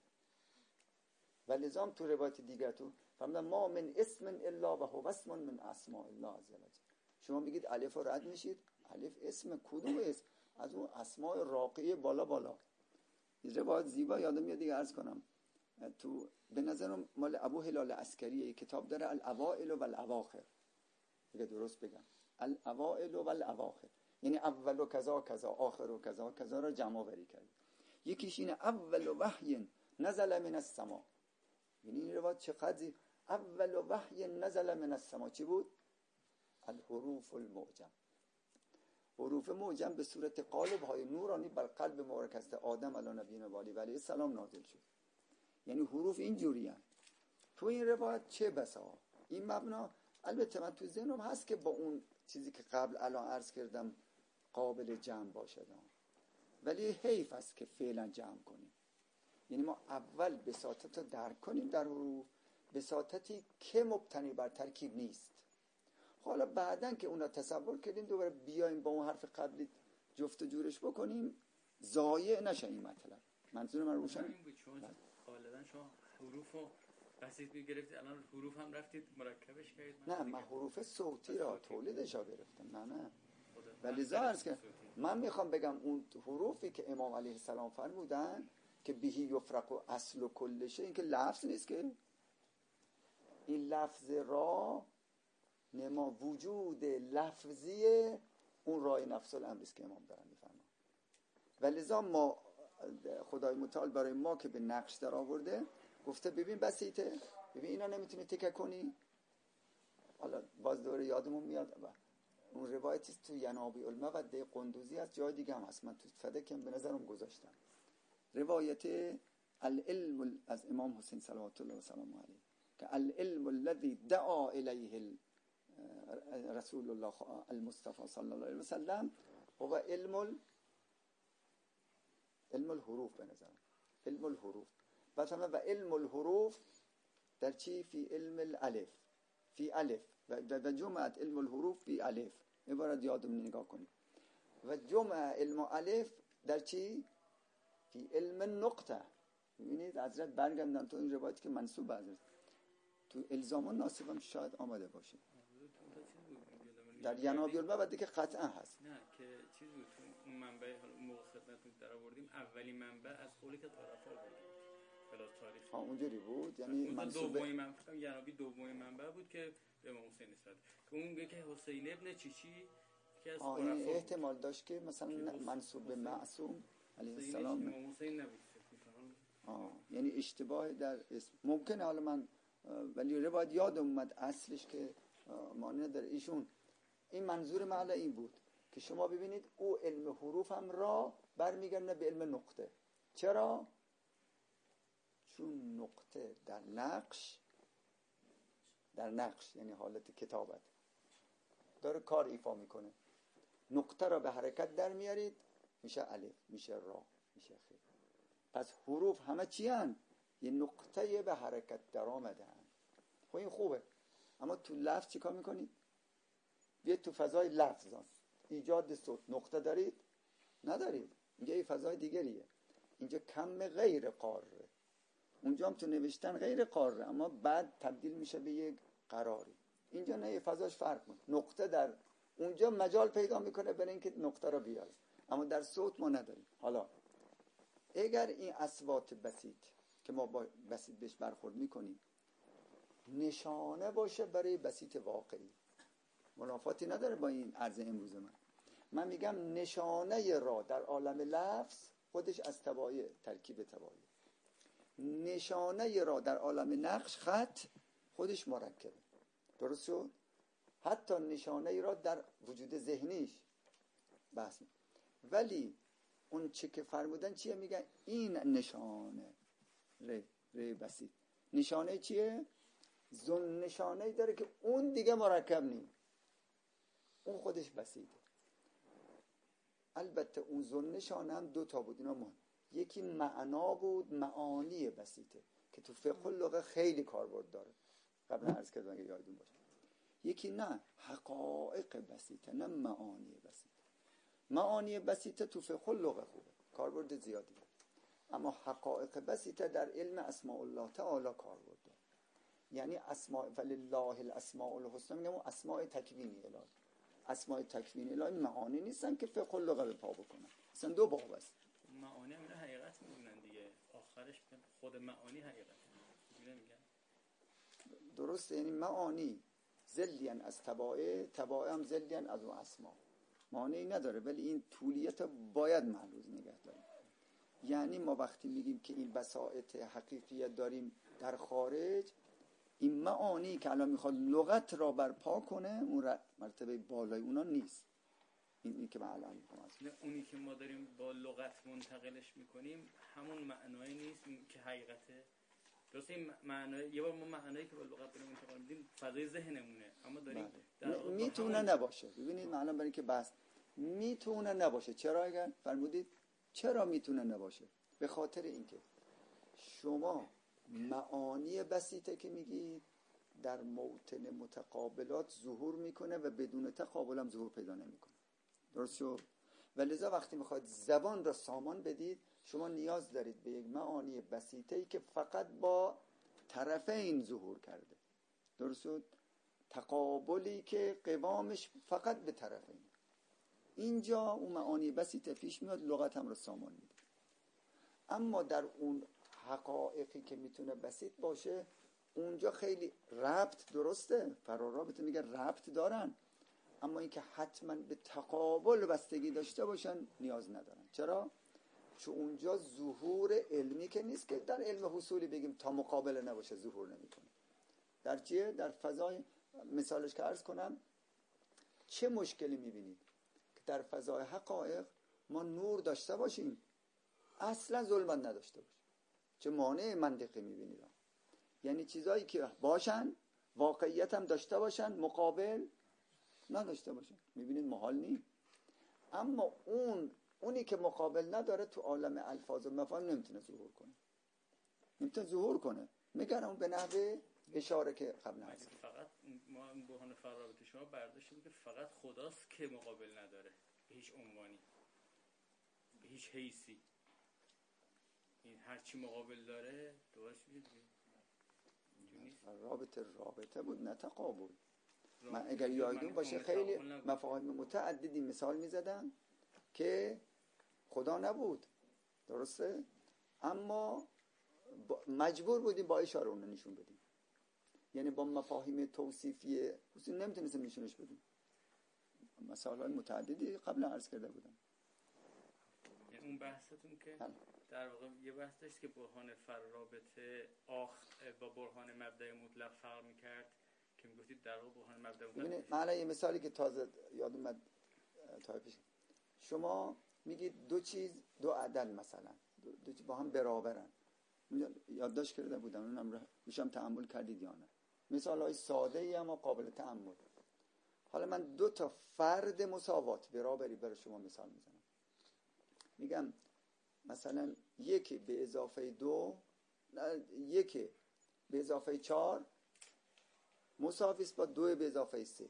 و لذا تو روایت دیگر تو فرمودن ما من اسم الا و هو اسم من اسماء الله عز وجل. شما میگید الف رو رد میشید، الف اسم کدوم اسم؟ از اون اسماء راقیه بالا بالا. یه روایت زیبا یادم میاد دیگه عرض کنم، تو به نظرم مال ابو هلال عسکری کتاب داره الاوائل و الاواخر، اگه درست بگم الاوائل و الاواخر، یعنی اول و کذا کذا آخر و کذا کذا را جمع آوری کرد. یکیش اینه اول وحی نزل من السما. یعنی این روایت چقدر اول وحی نزل من السما چی بود؟ الحروف المعجم. حروف معجم به صورت قالب های نورانی بر قلب مبارک است آدم علی نبینا و علیه السلام نازل شد. یعنی حروف اینجوری هست. تو این روایت چه بسا این مبنا، البته من تو ذهنم هست که با اون چیزی که قبل الان عرض کردم قابل جمع باشه، ولی حیف است که فعلا جمع کنیم. یعنی ما اول بساطت رو درک کنیم در حروف، بساطتی که مبتنی بر ترکیب نیست. حالا بعدن که اونا تصور کردیم دوباره بیایم با اون حرف قبلی جفت و جورش بکنیم، ضایع نشه این مطلب. منظور من روشن این بود. شما غالبا شما حروف رو بسیط میگرفتید، الان حروف هم رفتید مرکبش کردید. نه من حروف صوتی را تولیدش را گرفتم. نه نه ولی عرض که من میخوام بگم اون حروفی که امام علیه السلام فرمودن که بهی یفرق و اصل و کلشه، این که لفظ نیست، که این لفظ را نما وجود لفظی اون رای نفس الامر است که امام دارن میفرمان. ولذا ما خدای متعال برای ما که به نقش در آورده گفته ببین بسیطه، ببین اینا نمیتونی تکه کنی. حالا باز دوره یادمون میاد اون روایتی تو ینابی الموده قندوزی هست، جای دیگه هم هست، من تو فدکم به نظرم گذاشتم. روایت العلم از امام حسین صلوات الله و سلام علیه که العلم الذي دعا الیه رسول الله المصطفى صلی الله علیه و سلم هو علم ال... علم الحروف. به نظرم علم الحروف و و علم الحروف در چی؟ فی علم الالف، فی الف و جمعت علم الحروف فی الف. عبارت یادمون نگاه کنید. و جمع علم الف در چی؟ فی علم نقطه. ببینید حضرت برگردن تو این روایت که منسوب حضرت تو الزام و ناسب هم شاید آمده باشه در ینابی المعبد که قطعا هست. نه که چیز بود اون منبع حالا موقع خدمتتون در آوردیم اولین منبع از قولی که طرفا آوردیم خلاص تاریخ. ها اونجوری بود یعنی منسوب دومین منبع ینابی دومین منبع بود که به امام حسین نسبت که اون میگه که حسین ابن چیچی که از طرفا احتمال داشت که مثلا منسوب به معصوم علیه السلام امام حسین نبود. آه یعنی اشتباه در اسم ممکنه. حالا من ولی روایت یادم اومد اصلش که معنی نداره. ایشون این منظور معلا این بود که شما ببینید او علم حروف هم را برمیگرده به علم نقطه. چرا؟ چون نقطه در نقش در نقش یعنی حالت کتابت داره کار ایفا میکنه. نقطه را به حرکت در میارید میشه الف، میشه را، میشه خ. پس حروف همه چی هن؟ یه نقطه به حرکت در آمده هن. خب این خوبه. اما تو لفظ چی کار میکنید؟ بیاید تو فضای لفظ هن. ایجاد صوت نقطه دارید؟ ندارید. اینجا یه فضای دیگریه. اینجا کم غیر قاره. اونجا هم تو نوشتن غیر قاره اما بعد تبدیل میشه به یک قراری. اینجا نه، یه فضاش فرق میکنه. نقطه در اونجا مجال پیدا میکنه برای اینکه نقطه را بیاره. اما در صوت ما نداریم. حالا اگر این اصوات بسیط که ما با بسیط بهش برخورد میکنیم نشانه باشه برای بسیط واقعی، منافاتی نداره با این عرض امروز من. من میگم نشانه را در عالم لفظ خودش از تبایع ترکیب تبایع، نشانه را در عالم نقش خط خودش مرکبه. درست شد؟ حتی نشانه را در وجود ذهنیش بحث می. ولی اون چه که فرمودن چیه؟ میگن این نشانه ره ره بسیط. نشانه چیه؟ زن نشانه داره که اون دیگه مرکب نیم، اون خودش بسیطه. البته اون زن نشانه هم دو تا بود. اینا مهم. یکی معنا بود، معانی بسیطه که تو فقه اللغه خیلی کاربرد داره، قبلا عرض کردم اگه یادتون باشه. یکی نه، حقایق بسیطه، نه معانی بسیطه. معانی بسیطه تو فقه اللغه خوبه، کاربرد زیادی داره. اما حقایق بسیطه در علم اسماء الله تعالی کاربرد داره. یعنی اسماء ولله الاسماء الحسنی، میگم اسماء تکوینی الهی. اسماء تکوینی الهی معانی نیستن که فقه اللغه به پا بکنن، اصلا دو باب است. معانی هم حقیقت میدونن دیگه، آخرش خود معانی حقیقت میگن. درسته، یعنی معانی ذلیان از تبایع، تبایع هم ذلیان از اون اسما. معنی نداره ولی این طولیت باید محلوز نگه داریم. یعنی ما وقتی میگیم که این بساطت حقیقیت داریم در خارج، این معانی که الان میخواد لغت را برپا کنه اون مرتبه بالای اونا نیست. این, این که من الان میگم اونی که ما داریم با لغت منتقلش میکنیم همون معنایی نیست که حقیقته. درسته این معنای یه بار ما معنایی که با لغت داریم منتقل میدیم فضای ذهنمونه، اما داریم بله. میتونه همون... نباشه. ببینید معنا برای اینکه بس میتونه نباشه. چرا اگر فرمودید چرا میتونه نباشه؟ به خاطر اینکه شما معانی بسیطه که میگید در موطن متقابلات ظهور میکنه و بدون تقابل هم ظهور پیدا نمیکنه. درست شد؟ و لذا وقتی میخواید زبان را سامان بدید شما نیاز دارید به یک معانی بسیطه‌ای که فقط با طرفین ظهور کرده. درست شد؟ تقابلی که قوامش فقط به طرفین. اینجا اون معانی بسیطه پیش میاد، لغت هم را سامان میده. اما در اون حقایقی که میتونه بسیط باشه اونجا خیلی ربط، درسته؟ فرارابطه میگه ربط دارن، اما اینکه حتما به تقابل بستگی داشته باشن نیاز ندارن. چرا؟ چون اونجا ظهور علمی که نیست که در علم حصولی بگیم تا مقابله نباشه ظهور نمیکنه. در چیه؟ در فضای مثالش که عرض کنم، چه مشکلی میبینید که در فضای حقایق ما نور داشته باشیم اصلا ظلمت نداشته باشیم؟ چه مانع منطقی میبینید؟ یعنی چیزایی که باشن واقعیت هم داشته باشن مقابل نداشته باشن، میبینید محال نی. اما اون اونی که مقابل نداره تو عالم الفاظ و مفاهیم نمیتونه ظهور کنه، نمیتونه ظهور کنه. میگن اون به نحوه اشاره که قبل هست. فقط فقط ما بحران فرارابطه شما برداشتیم که فقط خداست که مقابل نداره به هیچ عنوانی، به هیچ حیثی. این هر چی مقابل داره درست میشه دیگه. رابطه رابطه بود نه تقابل. من اگر یادتون باشه خیلی مفاهیم متعددی مثال میزدم که خدا نبود، درسته؟ اما مجبور بودیم با اشاره اون رو نشون بدیم. یعنی با مفاهیم توصیفی اصلا نمیتونستیم نشونش بدیم. مثال‌های متعددی قبلا عرض کرده بودم. یعنی اون بحثتون که در واقع یه بحث داشت که برهان فرارابطه آخ با برهان مبدأ مطلق فرق می‌کرد که میگفتید در واقع برهان مبدأ مطلق. ببینید من یه مثالی که تازه یادم اومد تا پیش، شما میگید دو چیز دو عدد مثلا دو, دو چیز با هم برابرن. یادداشت کرده بودم اونم روشم تأمل کردید یا نه؟ مثال‌های ساده‌ای اما قابل تأمل. حالا من دو تا فرد مساوات برابری برای شما مثال میزنم. میگم مثلا یکی به اضافه دو یکی به اضافه چهار مساوی است با دو به اضافه سه.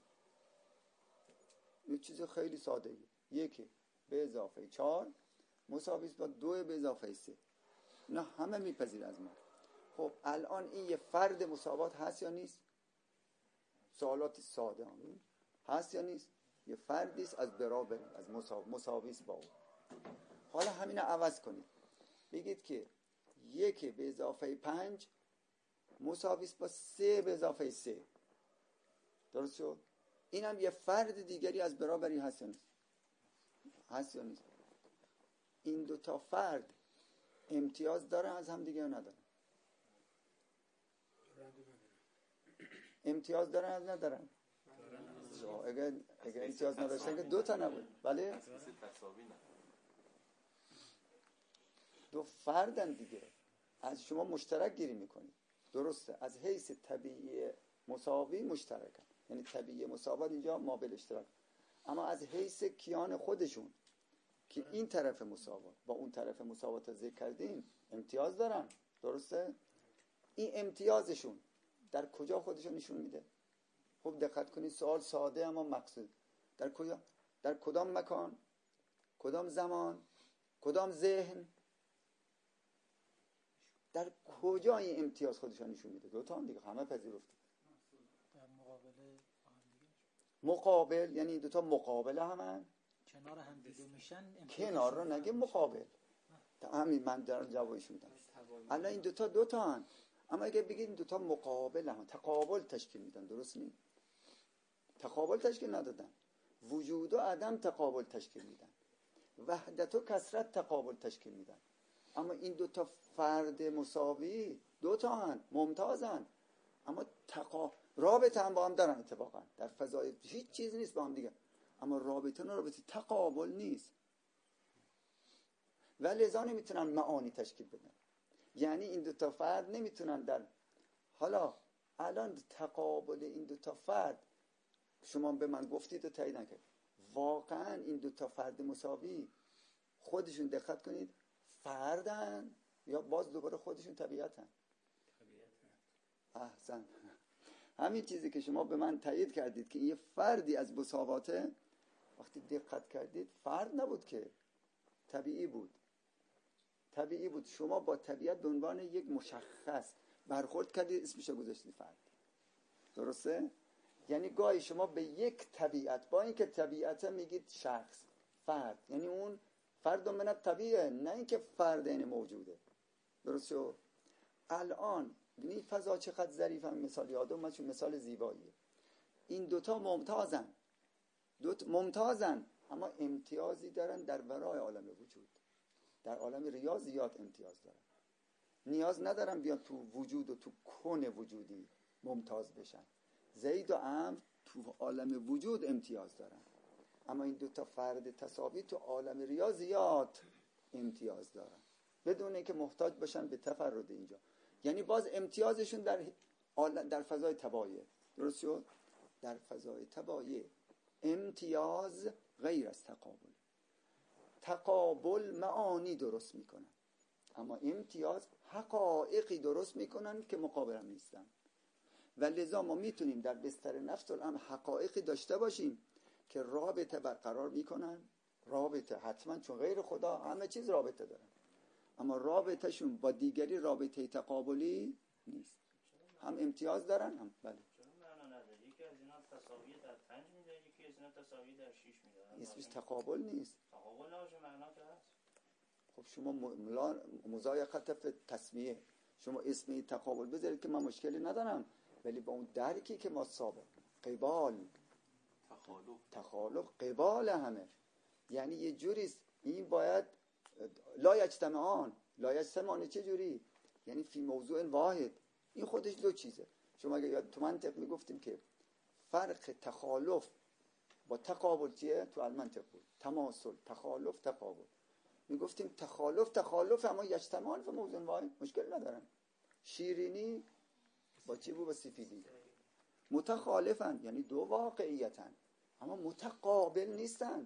یه چیز خیلی ساده ای. یکی به اضافه چهار مساوی است با دو به اضافه سه. نه همه میپذیر از ما. خب الان این یه فرد مساوات هست یا نیست؟ سوالات ساده هم هست یا نیست؟ یه فردی است از برابری، از مساوی مساوی است با اون. حالا همین رو عوض کنید، بگید که یک به اضافه پنج مساوی است با سه به اضافه سه. درست شد؟ این هم یه فرد دیگری از برابری هست یا نیست؟ هست یا نیست؟ این دو تا فرد امتیاز داره از هم دیگه نداره؟ امتیاز داره از ندارن؟ اگر اگر امتیاز نداشتن که دو تا نبود. بله؟ دو فردن دیگه، از شما مشترک گیری میکنید. درسته، از حیث طبیعی مساوی مشترکن، یعنی طبیعی مساوات اینجا مابل اشتراک، اما از حیث کیان خودشون که این طرف مساوات با اون طرف مساوات رو ذکر کردیم امتیاز دارن. درسته؟ این امتیازشون در کجا خودشون نشون میده؟ خب دقت کنید، سوال ساده اما مقصود. در کجا؟ در کدام مکان؟ کدام زمان؟ کدام ذهن؟ در کجا این امتیاز خودشون نشون میده؟ دو تا هم دیگه همه پذیرفتید. در مقابله مقابل یعنی دو تا مقابله همن، کنار هم دیگه میشن. کنار رو نگه مقابل. همین من در جوابش میدم. الان این دو تا دو تا هن، اما اگه بگید این دو تا مقابل هم تقابل تشکیل میدن، درست نیست؟ تقابل تشکیل ندادن. وجود و عدم تقابل تشکیل میدن. وحدت و کثرت تقابل تشکیل میدن. اما این دو تا فرد مساوی دو تا هن، ممتازن، اما تقا... رابطه هم با هم دارن. اتفاقا در فضای هیچ چیز نیست با هم دیگه، اما رابطه نه رابطه تقابل نیست و لذا نمیتونن معانی تشکیل بدن. یعنی این دو تا فرد نمیتونن در حالا الان تقابل این دو تا فرد شما به من گفتید و تایید نکردید. واقعا این دو تا فرد مساوی خودشون دقت کنید فردن یا باز دوباره خودشون طبیعتن؟ احسن. همین چیزی که شما به من تایید کردید که یه فردی از مساواته، وقتی دقت کردید فرد نبود که طبیعی بود. طبیعی بود. شما با طبیعت به عنوان یک مشخص برخورد کردید، اسمشو گذاشتید فرد. درسته؟ یعنی گاهی شما به یک طبیعت با اینکه طبیعت میگید شخص فرد، یعنی اون فرد من الطبیعه، نه اینکه فرد این موجوده. درست شد؟ الان ببینید فضا چقدر ظریفه. مثال یادم اومد چون مثال زیباییه. این دوتا ممتازن، دوتا ممتازن اما امتیازی دارن در ورای عالم وجود. در عالم ریاضیات امتیاز دارن، نیاز ندارن بیان تو وجود و تو کون وجودی ممتاز بشن. زید و عمرو تو عالم وجود امتیاز دارن، اما این دو تا فرد تساوی تو عالم ریاضیات امتیاز دارن بدون اینکه محتاج باشن به تفرد اینجا. یعنی باز امتیازشون در در فضای تبایع. درست شد؟ در فضای تبایع امتیاز غیر از تقابل. تقابل معانی درست میکنن، اما امتیاز حقایقی درست میکنن که مقابل هم نیستن. و لذا ما میتونیم در بستر نفس الامر حقایقی داشته باشیم که رابطه برقرار میکنن. رابطه حتما، چون غیر خدا همه چیز رابطه دارن، اما رابطهشون با دیگری رابطه تقابلی نیست. هم امتیاز دارن هم بله. چرا معنا نداره؟ یکی از اینا تساوی در پنج میده، یکی از اینا تساوی در شش میده. اسمش تقابل نیست. تقابل نباشه معنا که هست. خب شما مضایقت فی تسمیه، شما اسمی تقابل بذارید که من مشکلی ندارم، ولی با اون درکی که ما سابق قبال تخالف تخالف قبال همه، یعنی یه جوریست این باید لا یجتمعان. لا یجتمعان چه جوری؟ یعنی فی موضوع واحد. این خودش دو چیزه. شما اگه یاد تو منطق میگفتیم که فرق تخالف با تقابل چیه؟ تو المنطق بود تماثل، تخالف، تقابل. میگفتیم تخالف تخالف اما یجتمعان فی موضوع واحد، مشکل ندارن. شیرینی با چی بود؟ با سفیدی. متخالفن یعنی دو واقعیتن اما متقابل نیستن.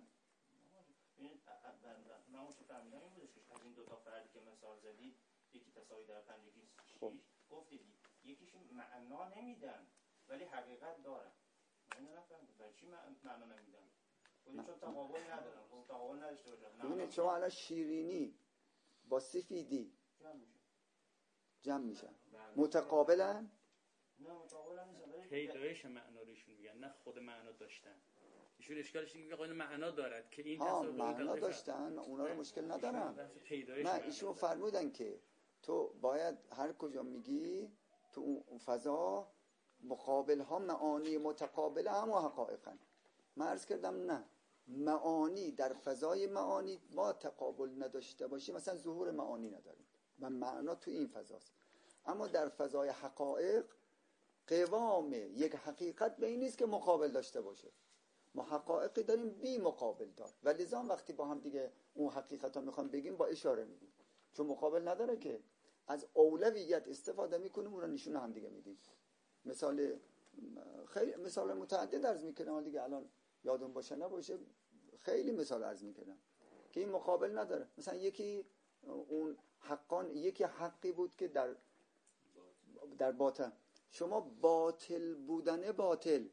من اون چه فهمیدم این بودش که از این دوتا فردی که مثال زدید، یکی تساوی در پنج، یکی شیش، گفتید یکیشون معنا نمیدن ولی حقیقت دارن. من اینو نفهمیدم برای چی معنا نمیدن؟ ولی چون تقابل ندارن. خب تقابل نداشته باشن. ببینید شما الان شیرینی با سفیدی جمع میشه. جمع میشن. متقابلن؟ نه متقابل نیستن ولی پیدایش معنا روشون میگن، نه خود معنا داشتن. ایشون اشکالش اینه که معنا دارد که این ها تصور معنا داشتن، اونا رو مشکل ندارم. نه ایشون فرمودن که تو باید هر کجا میگی تو اون فضا مقابل ها معانی متقابله هم و حقایقن. من عرض کردم نه، معانی در فضای معانی ما تقابل نداشته باشیم، مثلا ظهور معانی نداریم و معنا تو این فضاست. اما در فضای حقایق قوام یک حقیقت به این نیست که مقابل داشته باشه. ما حقایقی داریم بی مقابل دار و لذا وقتی با هم دیگه اون حقیقت ها میخوام بگیم با اشاره میگیم، چون مقابل نداره که از اولویت استفاده میکنیم اون رو نشون هم دیگه میدیم. مثال خیلی مثال متعدد عرض میکنم دیگه، الان یادم باشه نباشه خیلی مثال عرض میکنم که این مقابل نداره. مثلا یکی اون حقان، یکی حقی بود که در در باطن، شما باطل بودن باطل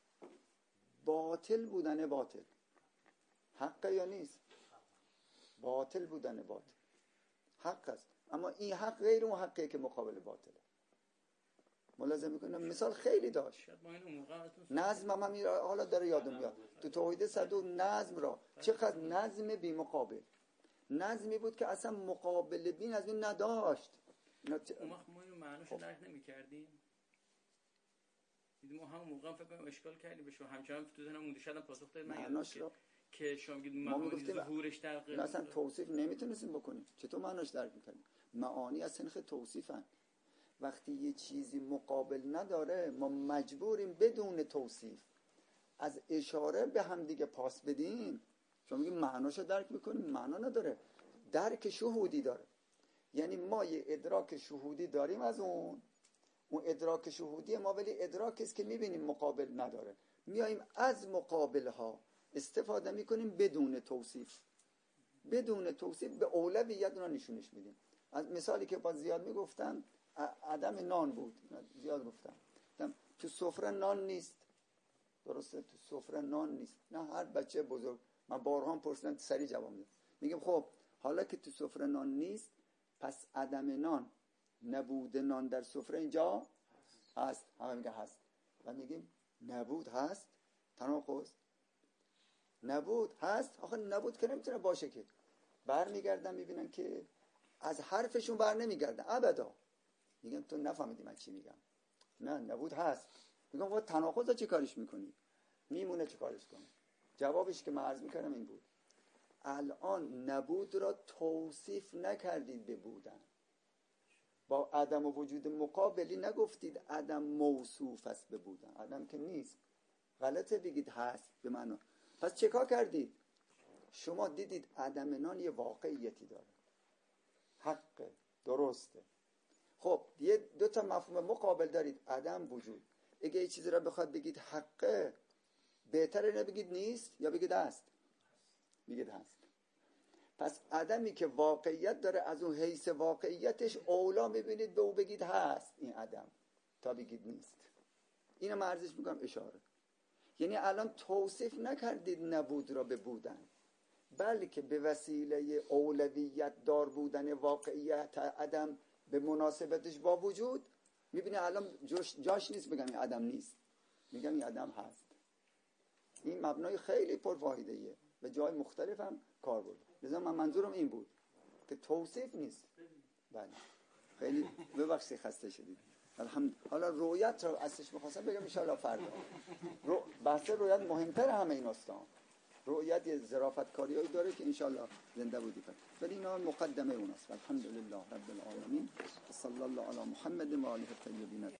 باطل بودن باطل حق یا نیست؟ باطل بودن باطل حق است، اما این حق غیر اون حقیه که مقابل باطله. ملاحظه میکنم مثال خیلی داشت. نظم هم همین حالا داره یادم میاد تو توحید صدو نظم را چقدر نظم بی مقابل، نظمی بود که اصلا مقابل بین از این نداشت. اون وقت ما اینو معناشو درک نمی‌کردیم. ما همون موقع فکر کنم اشکال کردیم به شما، همچنان تو ذهنم مونده، شاید پاسخ دادید معناش رو که شما میگید ما میگفتیم ظهورش در غیر اصلا توصیف نمیتونستیم بکنیم. چطور معناش درک می‌کنیم؟ معانی از سنخ توصیفن. وقتی یه چیزی مقابل نداره ما مجبوریم بدون توصیف از اشاره به هم دیگه پاس بدیم. شما میگید معناشو درک می‌کنیم، معنا نداره، درک شهودی داره. یعنی ما یه ادراک شهودی داریم از اون اون ادراک شهودی ما، ولی ادراکی است که میبینیم مقابل نداره، میاییم از مقابل ها استفاده میکنیم بدون توصیف. بدون توصیف به اولویت اونا نشونش میدیم. از مثالی که با زیاد میگفتم عدم نان بود، زیاد گفتم تو سفره نان نیست، درسته؟ تو سفره نان نیست. نه هر بچه بزرگ، من بارها پرسیدم سریع جواب میده، میگم خب حالا که تو سفره نان نیست پس عدم نان، نبود نان در سفره اینجا هست. همه میگه هست و میگیم نبود هست، تناقض. نبود هست، آخه نبود که نمیتونه باشه که. بر میگردن میبینن که از حرفشون بر نمیگردن ابدا. میگم تو نفهمیدی من چی میگم. نه نبود هست. میگم خب تناقض چه کارش میکنی؟ میمونه چه کارش کنی؟ جوابش که من عرض میکردم این بود، الان نبود را توصیف نکردید به بودن. با عدم و وجود مقابلی نگفتید عدم موصوف است به بودن. عدم که نیست، غلطه بگید هست به معنا. پس چه کار کردید؟ شما دیدید عدم نان یه واقعیتی داره، حق، درسته. خب یه دو تا مفهوم مقابل دارید، عدم، وجود. اگه یه چیزی را بخواد بگید حقه، بهتره نبگید نیست یا بگید هست؟ بگید هست. پس عدمی که واقعیت داره از اون حیث واقعیتش اولا میبینید به او بگید هست این عدم تا بگید نیست. اینو من عرضش میکنم اشاره. یعنی الان توصیف نکردید نبود را به بودن، بلکه به وسیله اولویت دار بودن واقعیت عدم به مناسبتش با وجود، میبینی الان جاش, جاش نیست بگم این عدم نیست، میگم این عدم هست. این مبنای خیلی پرفایده‌ایه و جای مختلف هم کار بود. لذا من منظورم این بود که توصیف نیست. بله خیلی ببخشید خسته شدید. الحمد حالا رویت رو اصلش می‌خواستم بگم ان شاءالله فردا. رو بحث رویت مهمتر همه این استان. رویت یه ظرافت کاریایی داره که ان شاءالله زنده بودی کنه. ولی اینا مقدمه اوناست. الحمدلله رب العالمین. صلی الله علی محمد و آله الطیبین.